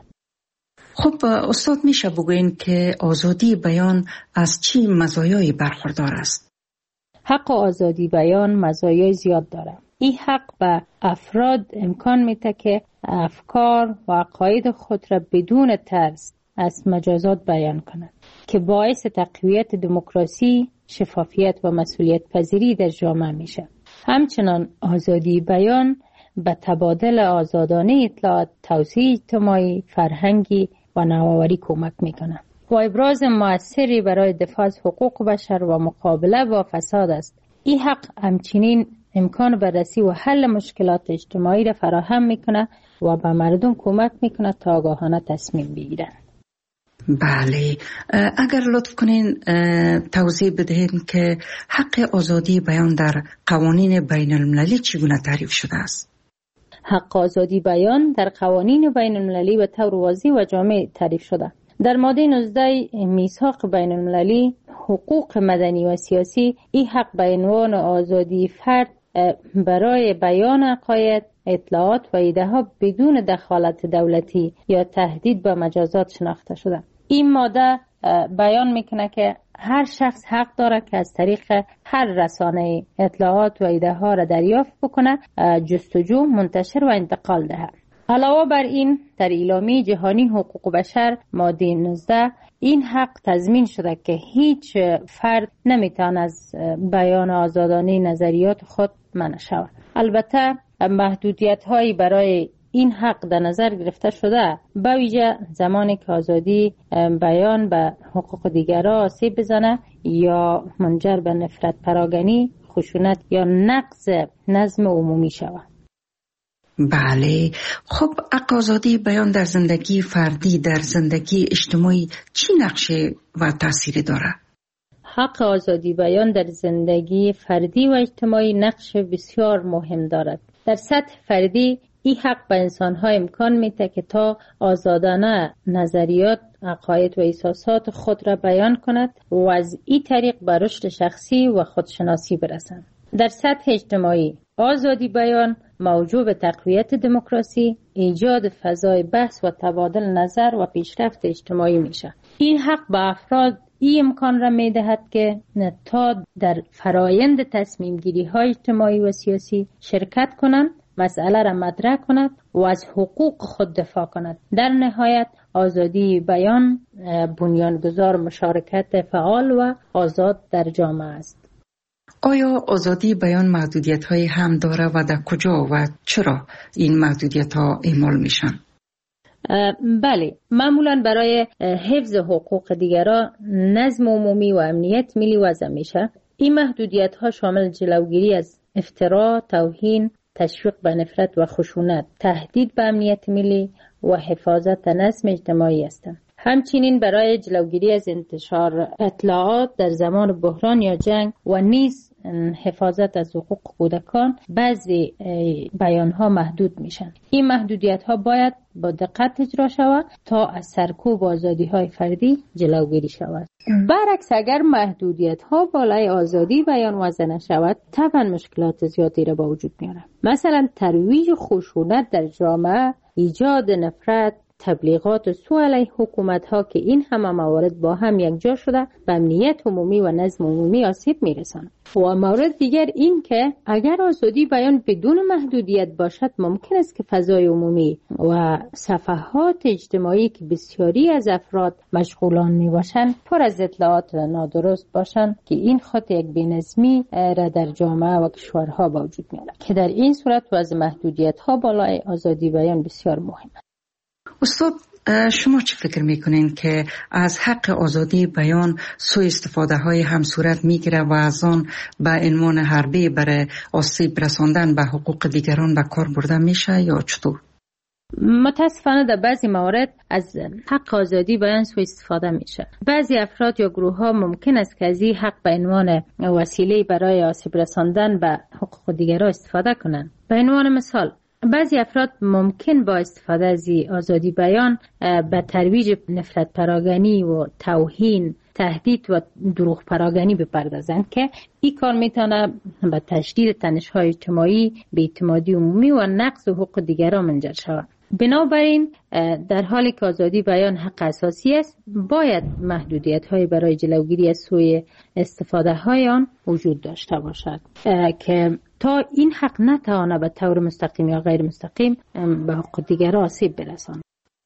خب استاد، میشه بگوین که آزادی بیان از چی مزایایی برخوردار است؟ حق آزادی بیان مزایای زیاد دارد. این حق به افراد امکان میده که افکار و عقاید خود را بدون ترس از مجازات بیان کنند که باعث تقویت دموکراسی، شفافیت و مسئولیت پذیری در جامعه میشه. همچنان آزادی بیان به تبادل آزادانه اطلاعات، توسعه اجتماعی، فرهنگی و نوآوری کمک میکنه و ابراز مؤثری برای دفاع از حقوق بشر و مقابله با فساد است. این حق همچنین امکان بررسی و حل مشکلات اجتماعی را فراهم میکنه و به مردم کمک میکنه تا آگاهانه تصمیم بگیرن. بله، اگر لطف کنین توضیح بدهید که حق آزادی بیان در قوانین بین المللی چگونه تعریف شده است؟ حق آزادی بیان در قوانین بین المللی به طور واضح و جامع تعریف شده. در ماده نوزده میثاق بین المللی حقوق مدنی و سیاسی، این حق به عنوان آزادی فرد برای بیان عقاید، اطلاعات و ایده ها بدون دخالت دولتی یا تهدید به مجازات شناخته شده. این ماده بیان میکنه که هر شخص حق داره که از طریق هر رسانه اطلاعات و ایده ها را دریافت بکنه، جستجو، منتشر و انتقال دهد. علاوه بر این، در اعلامیه جهانی حقوق بشر ماده نوزده این حق تضمین شده که هیچ فرد نمیتواند از بیان آزادانه نظریات خود منع شود. البته محدودیت هایی برای این حق در نظر گرفته شده، به ویژه زمانی که آزادی بیان به حقوق دیگران آسیب بزنه یا منجر به نفرت پراگنی، خشونت یا نقض نظم عمومی شود. بله، خب حق آزادی بیان در زندگی فردی، در زندگی اجتماعی چی نقشه و تأثیری داره؟ حق آزادی بیان در زندگی فردی و اجتماعی نقش بسیار مهم دارد. در سطح فردی این حق به انسان‌ها امکان میده که تا آزادانه نظریات، عقاید و احساسات خود را بیان کند و از این طریق به رشد شخصی و خودشناسی برسند. در سطح اجتماعی آزادی بیان موجب به تقویت دموکراسی، ایجاد فضای بحث و تبادل نظر و پیشرفت اجتماعی میشه. این حق به افراد این امکان را میدهد که تا در فرایند تصمیم گیری های اجتماعی و سیاسی شرکت کنند مسئله را مطرح کند و از حقوق خود دفاع کند. در نهایت آزادی بیان بنیانگذار مشارکت فعال و آزاد در جامعه است. آیا آزادی بیان محدودیت های هم داره و در کجا و چرا این محدودیت ها اعمال میشن؟ بله، معمولا برای حفظ حقوق دیگران، نظم عمومی و امنیت ملی وضع میشه. این محدودیت ها شامل جلوگیری از افترا، توهین، تشویق به نفرت و خشونت، تهدید به امنیت ملی و حفاظت نظم اجتماعی هستند. همچنین برای جلوگیری از انتشار اطلاعات در زمان بحران یا جنگ و نیز حفاظت از حقوق کودکان بعضی بیان ها محدود میشن. این محدودیت ها باید با دقت اجرا شود تا از سرکوب آزادی های فردی جلوگیری شود. برعکس اگر محدودیت ها بالای آزادی بیان وضع نشود، طبعا مشکلات زیادی را با وجود میاره. مثلا ترویج خشونت در جامعه، ایجاد نفرت، تبلیغات سوء علیه حکومت ها که این همه موارد با هم یکجا شده به امنیت عمومی و نظم عمومی آسیب میرساند. و مورد دیگر این که اگر آزادی بیان بدون محدودیت باشد، ممکن است که فضای عمومی و صفحات اجتماعی که بسیاری از افراد مشغولان می باشند پر از اطلاعات نادرست باشند که این خود یک بی‌نظمی را در جامعه و کشورها با وجود میارد که در این صورت وضع محدودیت ها بالای آزادی بیان بسیار مهم است. استاد، شما چه فکر میکنین که از حق آزادی بیان سوء استفاده های هم صورت میگیره و از آن به عنوان حربه برای آسیب رساندن به حقوق دیگران به کار برده میشه یا چطور؟ متاسفانه در بعضی موارد از حق آزادی بیان سوء استفاده میشه. بعضی افراد یا گروه ها ممکن است که از این حق به عنوان وسیله برای آسیب رساندن به حقوق دیگران استفاده کنند. به عنوان مثال، بعضی افراد ممکن با استفاده از آزادی بیان به ترویج نفرت پراگنی و توهین، تهدید و دروغ پراگنی بپردازند که این کار میتونه به تشدید تنش‌های اجتماعی، بی‌اعتمادی عمومی و نقض حقوق دیگران منجر شود. بنابراین در حالی که آزادی بیان حق اساسی است، باید محدودیت‌های برای جلوگیری از سوء استفاده‌های آن وجود داشته باشد که تا این حق نتواند به طور مستقیم یا غیر مستقیم به حقوق دیگران آسیب برساند.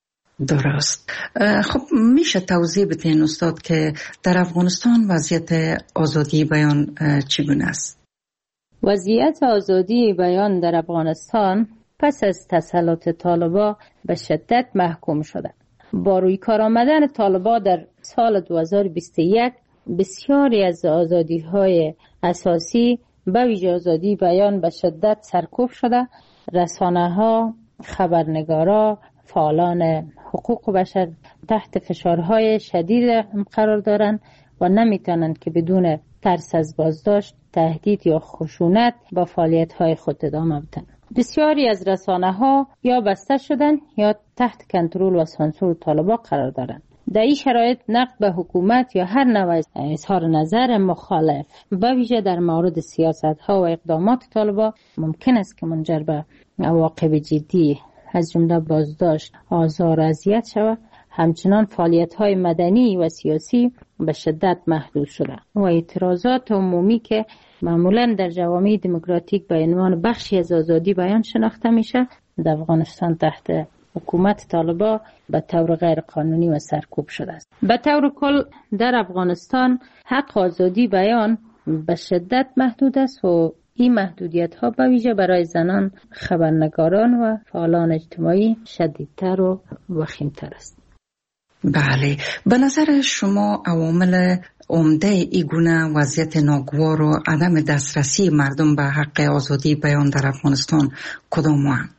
درست. خب میشه توضیح بدین استاد که در افغانستان وضعیت آزادی بیان چگونه است؟ وضعیت آزادی بیان در افغانستان پس از تسلط طالبان به شدت محکوم شده. با روی کار آمدن طالبان در سال دو هزار و بیست و یک بسیاری از آزادی‌های اساسی به ویژه آزادی بیان به شدت سرکوب شده. رسانه‌ها، خبرنگارا، فعالان حقوق بشر تحت فشارهای شدید قرار دارند و نمیتونند که بدون ترس از بازداشت، تهدید یا خشونت با فعالیت‌های خود ادامه بدن. بسیاری از رسانه‌ها یا بسته شدن یا تحت کنترل و سانسور طالبان قرار دارند. در این شرایط نقد به حکومت یا هر نوع اظهار نظر مخالف به ویژه در مورد سیاست‌ها و اقدامات طالبان ممکن است که منجر به عواقب جدی از جمله بازداشت، آزار و اذیت شود. همچنان فعالیت‌های مدنی و سیاسی به شدت محدود شده و اعتراضات عمومی که معمولاً در جوامع دموکراتیک به عنوان بخشی از آزادی بیان شناخته میشه، در افغانستان تحت حکومت طالبان به طور غیر قانونی و سرکوب شده است. به طور کل در افغانستان حق آزادی بیان به شدت محدود است و این محدودیت ها به ویژه برای زنان، خبرنگاران و فعالان اجتماعی شدیدتر و وخیمتر است. بله، به نظر شما عوامل عمده ای گونه وضعیت ناگوار و عدم دسترسی مردم به حق آزادی بیان در افغانستان کدام هستند؟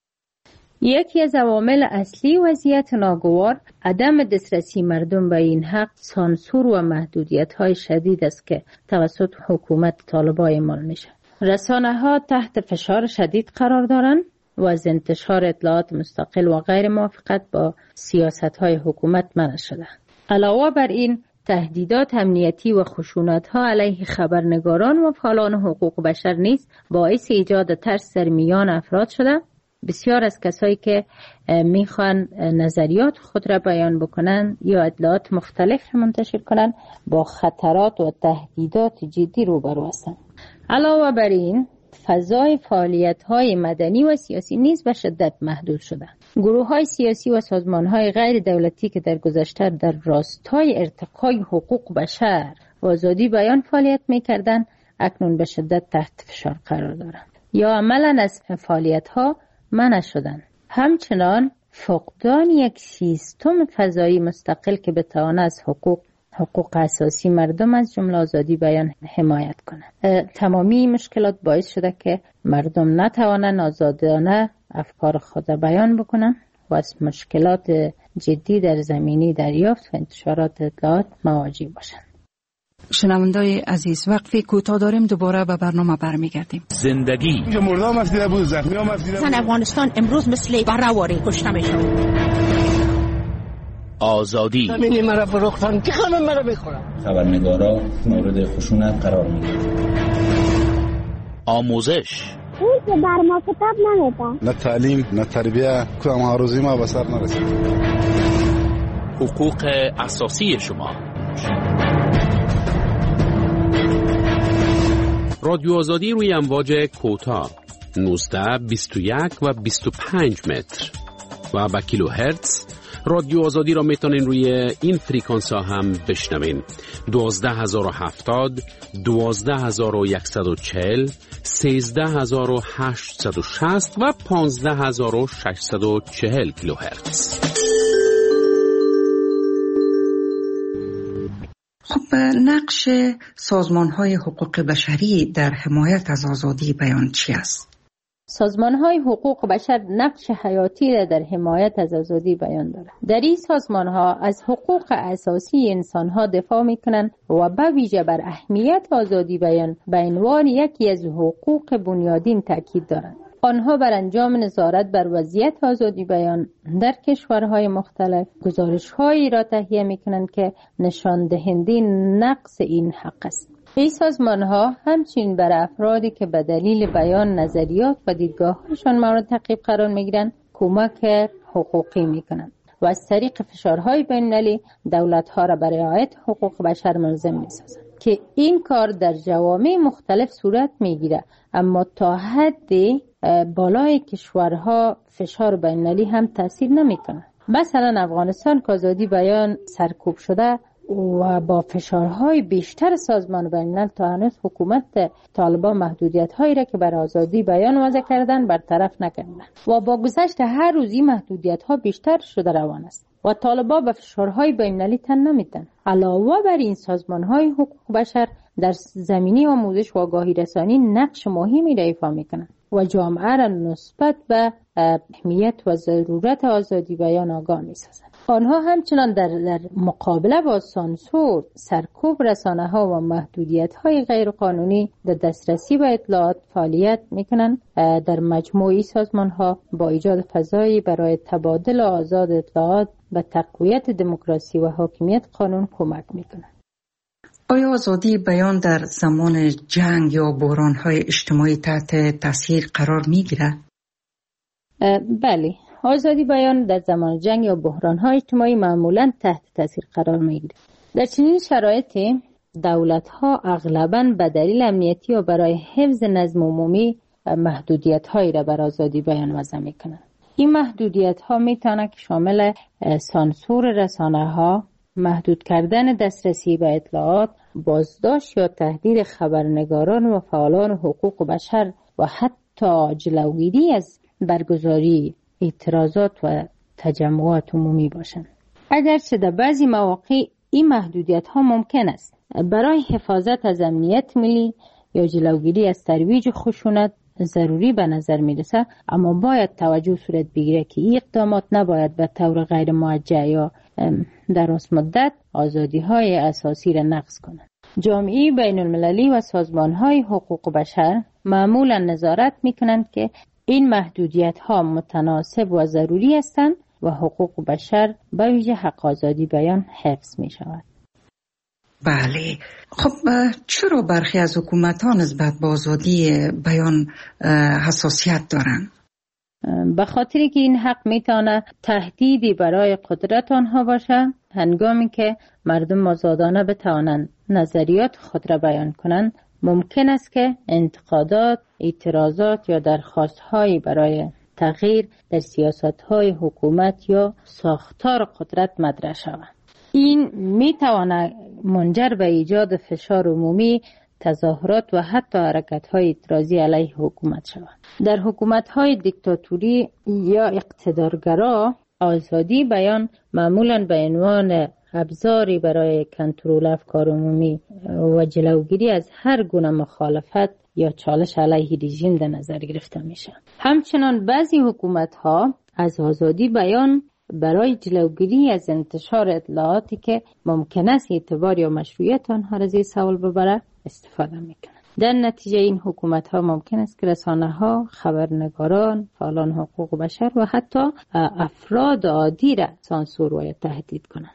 یکی از عوامل اصلی وضعیت ناگوار عدم دسترسی مردم به این حق سانسور و محدودیت‌های شدید است که توسط حکومت طالبان اعمال میشه. رسانه‌ها تحت فشار شدید قرار دارند و از انتشار اطلاعات مستقل و غیر موافقت با سیاست‌های حکومت منع شده. علاوه بر این تهدیدات امنیتی و خشونت‌ها علیه خبرنگاران و فعالان حقوق بشر نیز باعث ایجاد ترس در میان افراد شده. بسیار از کسایی که میخوان نظریات خود را بیان بکنن یا اطلاعات مختلف منتشر کنن با خطرات و تهدیدات جدی روبرو هستند. علاوه بر این فضای فعالیت‌های مدنی و سیاسی نیز به شدت محدود شدند. گروه‌های سیاسی و سازمان‌های غیر دولتی که در گذشته در راستای ارتقای حقوق بشر و آزادی بیان فعالیت می‌کردند، اکنون به شدت تحت فشار قرار دارند یا عملاً از فعالیت‌ها منع شدند. همچنان فقدان یک سیستم فضایی مستقل که بتواند از حقوق حقوق اساسی مردم از جمله آزادی بیان حمایت کنند. تمامی مشکلات باعث شده که مردم نتوانند آزادانه افکار خود بیان بکنند و از مشکلات جدی در زمینه دریافت و انتشارات اطلاعات مواجه باشند. شنوندای عزیز، وقفی کوتاه داریم، دوباره به برنامه برمیگردیم. زندگی مردم افسیده بود، زخمی هم افسیده بود. افغانستان امروز مثل برهواری کشته میشود. آزادی همینی مرا فروختن که همه مرا بخورن. خبرنگارا مورد خشونت قرار میگیرند. آموزش اون که بر ما کتاب نمیده. نه تعلیم نه تربیه، کدام هاروزی ما به سر نرسید. حقوق اساسی شما. رادیو آزادی روی امواج کوتاه نوزده، بیست و یک و بیست و پنج متر و با کیلو هرتز. رادیو آزادی را میتونین روی این فریکانس ها هم بشنوین: دوازده هزار و هفتاد، دوازده هزار و صد و چهل، سیزده هزار و هشتصد و شصت و پانزده هزار و ششصد و چهل کیلو هرتز. خب نقش سازمان‌های حقوق بشری در حمایت از آزادی بیان چی است؟ سازمان‌های حقوق بشر نقش حیاتی را در حمایت از آزادی بیان دارند. در این سازمان‌ها از حقوق اساسی انسان‌ها دفاع می‌کنند و به ویژه بر اهمیت آزادی بیان به عنوان یکی از حقوق بنیادین تاکید دارند. آنها بر انجام نظارت بر وضعیت آزادی بیان در کشورهای مختلف گزارش‌هایی را تهیه می‌کنند که نشان دهنده نقص این حق است. این سازمان‌ها همچنین بر افرادی که به دلیل بیان نظریات و دیدگاه‌هایشان مورد تعقیب قرار می‌گیرند کمک حقوقی می‌کنند و از طریق فشارهای بین‌المللی دولت‌ها را برای رعایت حقوق بشر ملزم می‌سازند که این کار در جوامع مختلف صورت می‌گیرد، اما تا حدی بالای کشورها فشار بین‌المللی هم تاثیر نمی‌کند. مثلا افغانستان که آزادی بیان سرکوب شده و با فشارهای بیشتر سازمان بین‌الملل تا هنوز حکومت طالبان محدودیت‌هایی را که بر آزادی بیان وضع کردن برطرف نکردند و با گذشت هر روز این محدودیت‌ها بیشتر شده روان است و طالبان به فشارهای بین‌المللی تن نمی‌دهند. علاوه بر این سازمان‌های حقوق بشر در زمینه آموزش و آگاهی رسانی نقش مهمی را ایفا می‌کنند و جامعه را نسبت به اهمیت و ضرورت آزادی بیان آگاه می‌سازند. آنها همچنان در, در مقابله با سانسور، سرکوب رسانه‌ها و محدودیت‌های غیرقانونی در دسترسی به اطلاعات فعالیت می‌کنند. در مجموعی سازمان‌ها با ایجاد فضایی برای تبادل آزاد اطلاعات به تقویت دموکراسی و حاکمیت قانون کمک می‌کنند. آیا آزادی بیان در زمان جنگ یا بحران‌های اجتماعی تحت تاثیر قرار می‌گیرد؟ بله، آزادی بیان در زمان جنگ یا بحران‌های اجتماعی معمولاً تحت تاثیر قرار می‌گیرد. در چنین شرایطی دولت‌ها اغلباً به دلیل امنیتی و برای حفظ نظم عمومی محدودیت‌هایی را بر آزادی بیان وضع می‌کنند. این محدودیت‌ها می‌تواند که شامل سانسور رسانه‌ها، محدود کردن دسترسی به اطلاعات، بازداشت یا تهدید خبرنگاران و فعالان حقوق بشر و حتی جلوگیری از برگزاری اعتراضات و تجمعات عمومی باشند. اگرچه در بعضی مواقع این محدودیت ها ممکن است برای حفاظت از امنیت ملی یا جلوگیری از ترویج خشونت ضروری به نظر می رسد، اما باید توجه صورت بگیره که این اقدامات نباید به طور غیر موجه یا دراز مدت آزادی های اساسی را نقض کنند. جامعه بین المللی و سازمان های حقوق بشر معمولا نظارت می کنند که این محدودیت ها متناسب و ضروری هستند و حقوق بشر به ویژه حق آزادی بیان حفظ می شود. بله، خب چرا برخی از حکومت‌ها نسبت به آزادی بیان حساسیت دارند؟ به خاطری که این حق میتونه تهدیدی برای قدرت آنها باشه، هنگامی که مردم آزادانه بتوانند نظریات خود را بیان کنند ممکن است که انتقادات، اعتراضات یا درخواست‌هایی برای تغییر در سیاست‌های حکومت یا ساختار قدرت مطرح شود. این می‌تواند منجر به ایجاد فشار عمومی، تظاهرات و حتی حرکت‌های اعتراضی علیه حکومت شود. در حکومت‌های دیکتاتوری یا اقتدارگرا، آزادی بیان معمولاً به عنوان ابزاری برای کنترل افکار عمومی و جلوگیری از هر گونه مخالفت یا چالش علیه رژیم در نظر گرفته میشه. همچنان بعضی حکومت‌ها از آزادی بیان برای جلوگیری از انتشار اطلاعاتی که ممکن است اعتبار یا مشروعیت آنها را زیر سوال ببره استفاده میکنند. در نتیجه این حکومت‌ها ممکن است که رسانه‌ها، خبرنگاران، فعالان حقوق بشر و حتی افراد عادی را سانسور و تهدید کنند.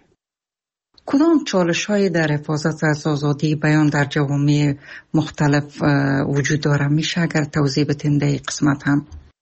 کدام چالش‌هایی در حفاظت از آزادی بیان در جوامع مختلف وجود داره؟ میشه اگر توضیح بدین در این قسمت هم؟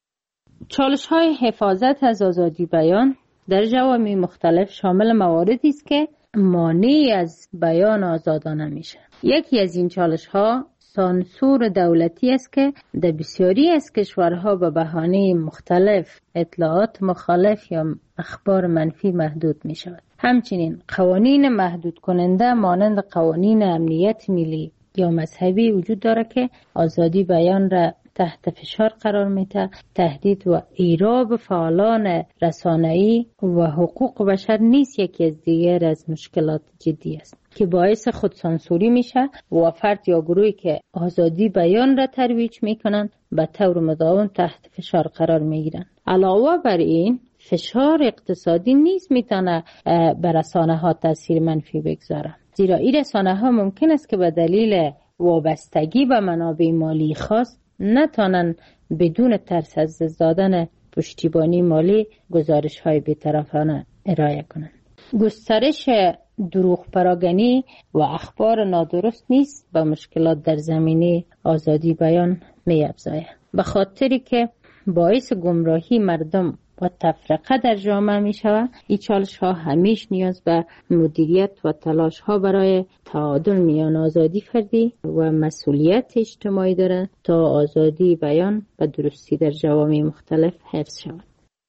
چالش‌های حفاظت از آزادی بیان در جوامع مختلف شامل مواردی است که مانع از بیان آزادانه میشه. یکی از این چالش‌ها سانسور دولتی است که در بسیاری از کشورها به بهانه مختلف اطلاعات مخالف یا اخبار منفی محدود می شود. همچنین قوانین محدود کننده مانند قوانین امنیت ملی یا مذهبی وجود داره که آزادی بیان را تحت فشار قرار میده. تهدید و ایراب فعالان رسانه‌ای و حقوق بشر نیست یکی از دیگر از مشکلات جدی است که باعث خودسانسوری میشه و فرد یا گروهی که آزادی بیان را ترویج میکنن به طور مداوم تحت فشار قرار میگیرن. علاوه بر این فشار اقتصادی نیز میتونه بر رسانه ها تاثیر منفی بگذاره، زیرا این رسانه ها ممکن است که به دلیل وابستگی به منابع مالی خاص نتونن بدون ترس از دست دادن پشتیبانی مالی گزارش های بی‌طرفانه ارائه کنند. گسترش دروغ پراگنی و اخبار نادرست نیست با مشکلات در زمینه آزادی بیان می افزاید، به خاطری که باعث گمراهی مردم و تفرقه در جامعه می شود. این چالش ها همیش نیاز به مدیریت و تلاش ها برای تعادل میان آزادی فردی و مسئولیت اجتماعی دارند تا آزادی بیان و درستی در جوامع مختلف حفظ شود.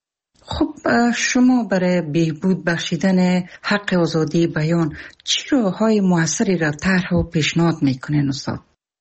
خب شما برای بهبود بخشیدن حق آزادی بیان چه راه‌های موثری را طرح و پیشنهاد میکنین استاد؟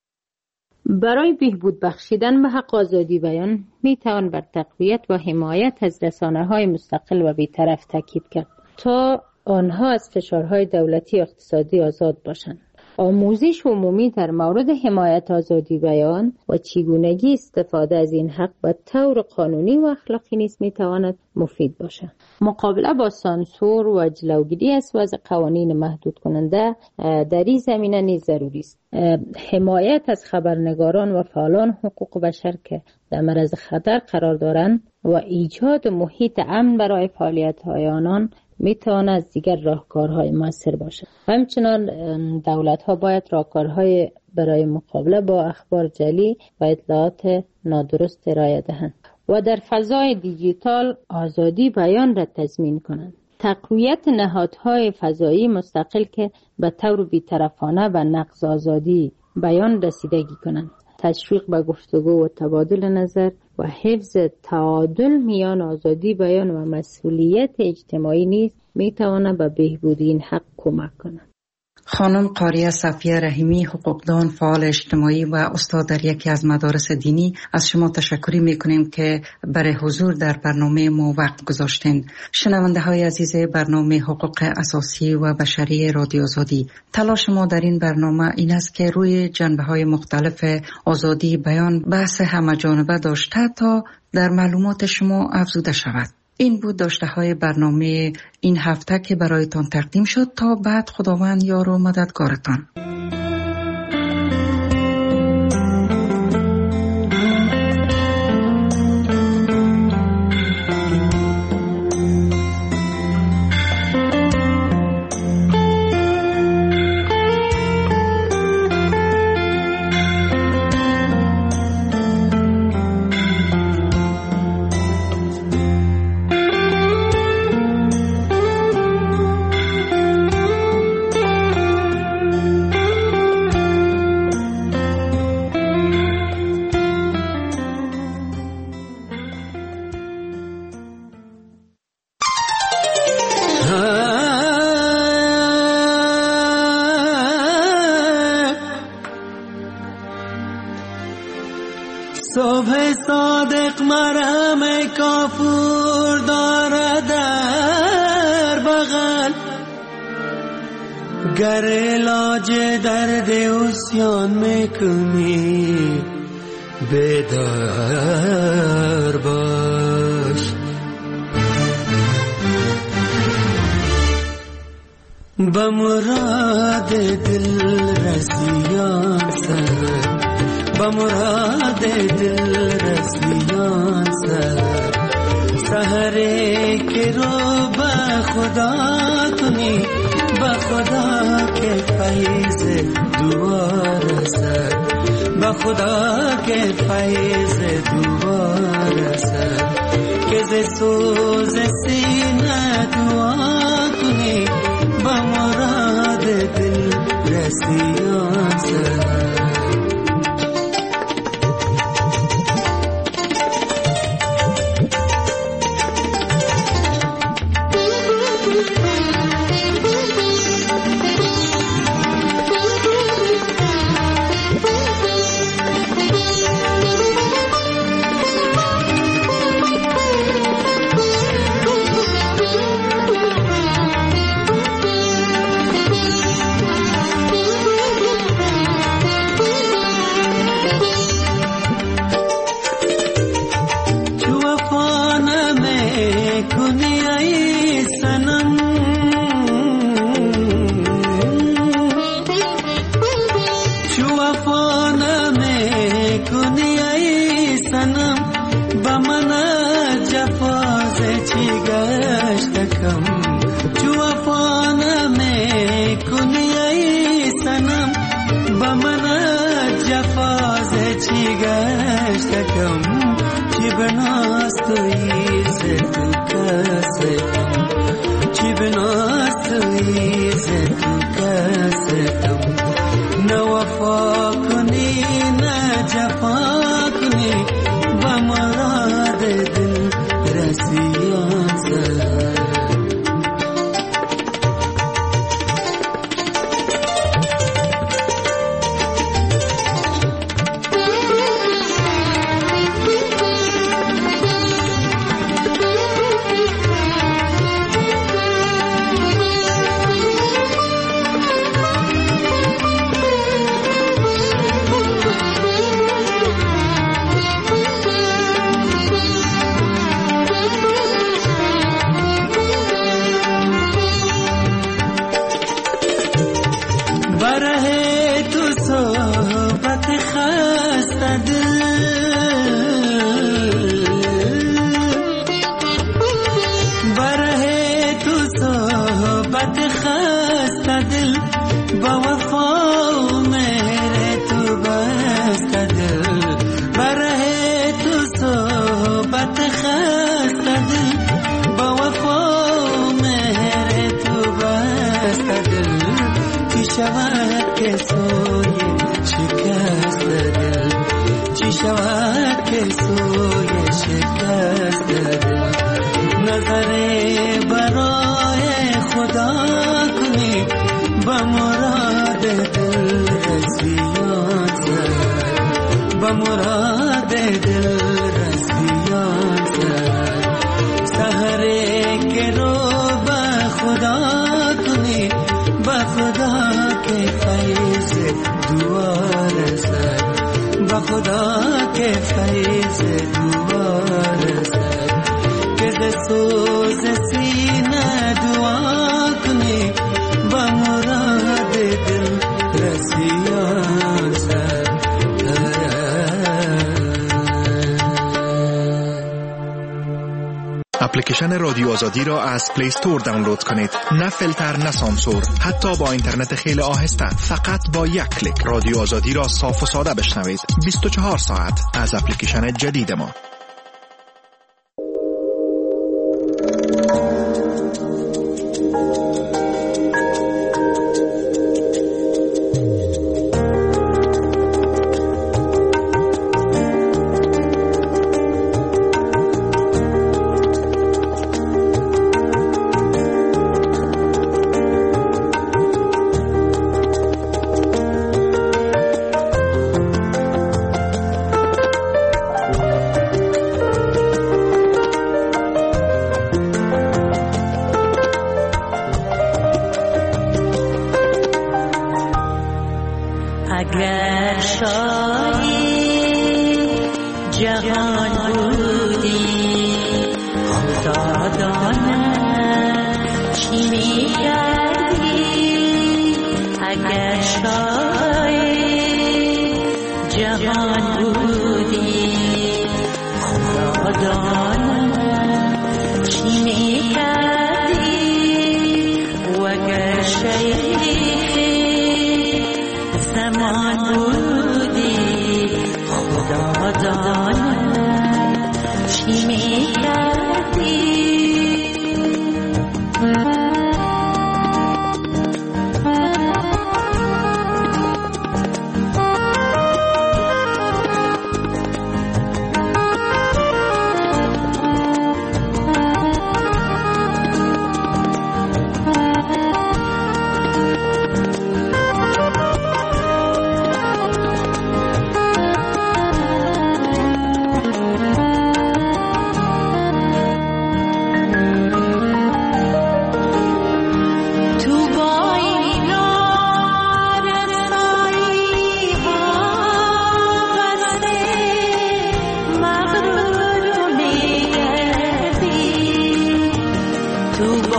برای بهبود بخشیدن به حق آزادی بیان می توان بر تقویت و حمایت از رسانه‌های مستقل و بی‌طرف تاکید کرد تا آنها از فشارهای دولتی و اقتصادی آزاد باشند. آموزش عمومی در مورد حمایت آزادی بیان و چگونگی استفاده از این حق به طور قانونی و اخلاقی نیز می تواند مفید باشد. مقابله با سانسور و جلوگیری از وضع قوانین محدود کننده در این زمینه نیز ضروری است. حمایت از خبرنگاران و فعالان حقوق بشر که در معرض خطر قرار دارند و ایجاد محیط امن برای فعالیت‌های آنان میتواند از دیگر راهکارهای موثر باشد. همچنان دولت‌ها باید راهکارهای برای مقابله با اخبار جعلی و اطلاعات نادرست ارائه دهند و در فضای دیجیتال آزادی بیان را تضمین کنند. تقویت نهادهای فضایی مستقل که به طور بی‌طرفانه و نقض آزادی بیان رسیدگی کنند. تشویق به گفتگو و تبادل نظر و حفظ تعادل میان آزادی بیان و مسئولیت اجتماعی نیز میتواند به بهبود این حق کمک کند. خانم قاریه صفیه رحیمی، حقوقدان، فعال اجتماعی و استاد در یکی از مدارس دینی، از شما تشکر میکنیم که برای حضور در برنامه ما وقت گذاشتین. شنونده های عزیز برنامه حقوق اساسی و بشری رادیو آزادی، تلاش ما در این برنامه این است که روی جنبه های مختلف آزادی بیان بحث همه‌جانبه داشته تا در معلومات شما افزوده شود. این بود داشته های برنامه این هفته که برایتان تقدیم شد. تا بعد خداوند یار و مددگارتان. شاپور داره در بغل، گر علاج درد عصیان میکنی بیدار باش. به مراد دل رسیان سر، به مراد دل رسیان سر، سحره که رو به خدا کنی، به خدا که فیض دوباره سر، به خدا که فیض دوباره سر، که ز سوز سینه دعا کنی، به مراد دل رسیان سر. اپلیکیشن رادیو آزادی را از پلی استور دانلود کنید. نه فیلتر نه سانسور، حتی با اینترنت خیلی آهسته، فقط با یک کلیک رادیو آزادی را صاف و ساده بشنوید. بیست و چهار ساعت از اپلیکیشن جدید ما.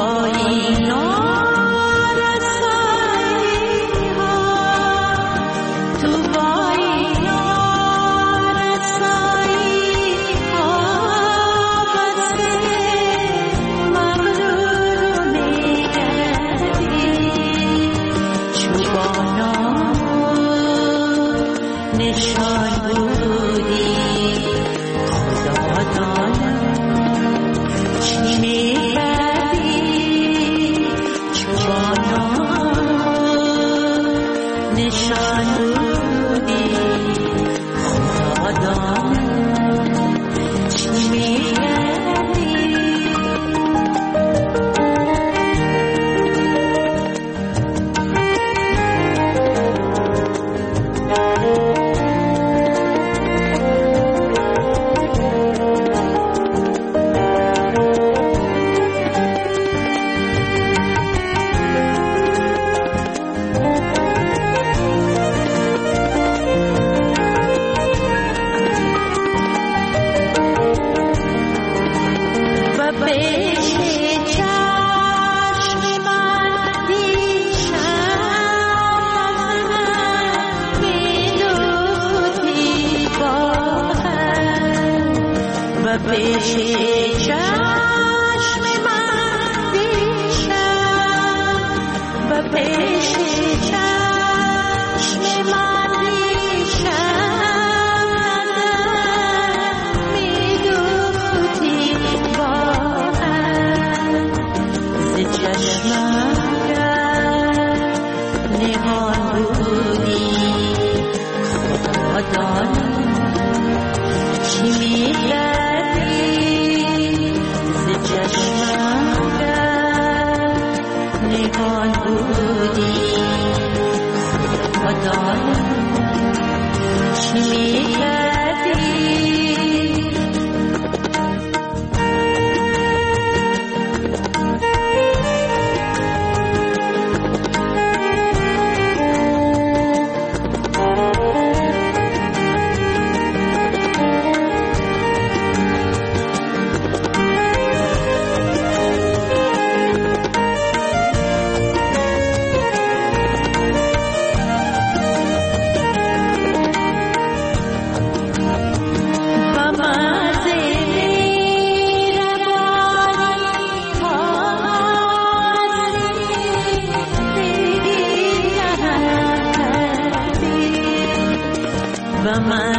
Bama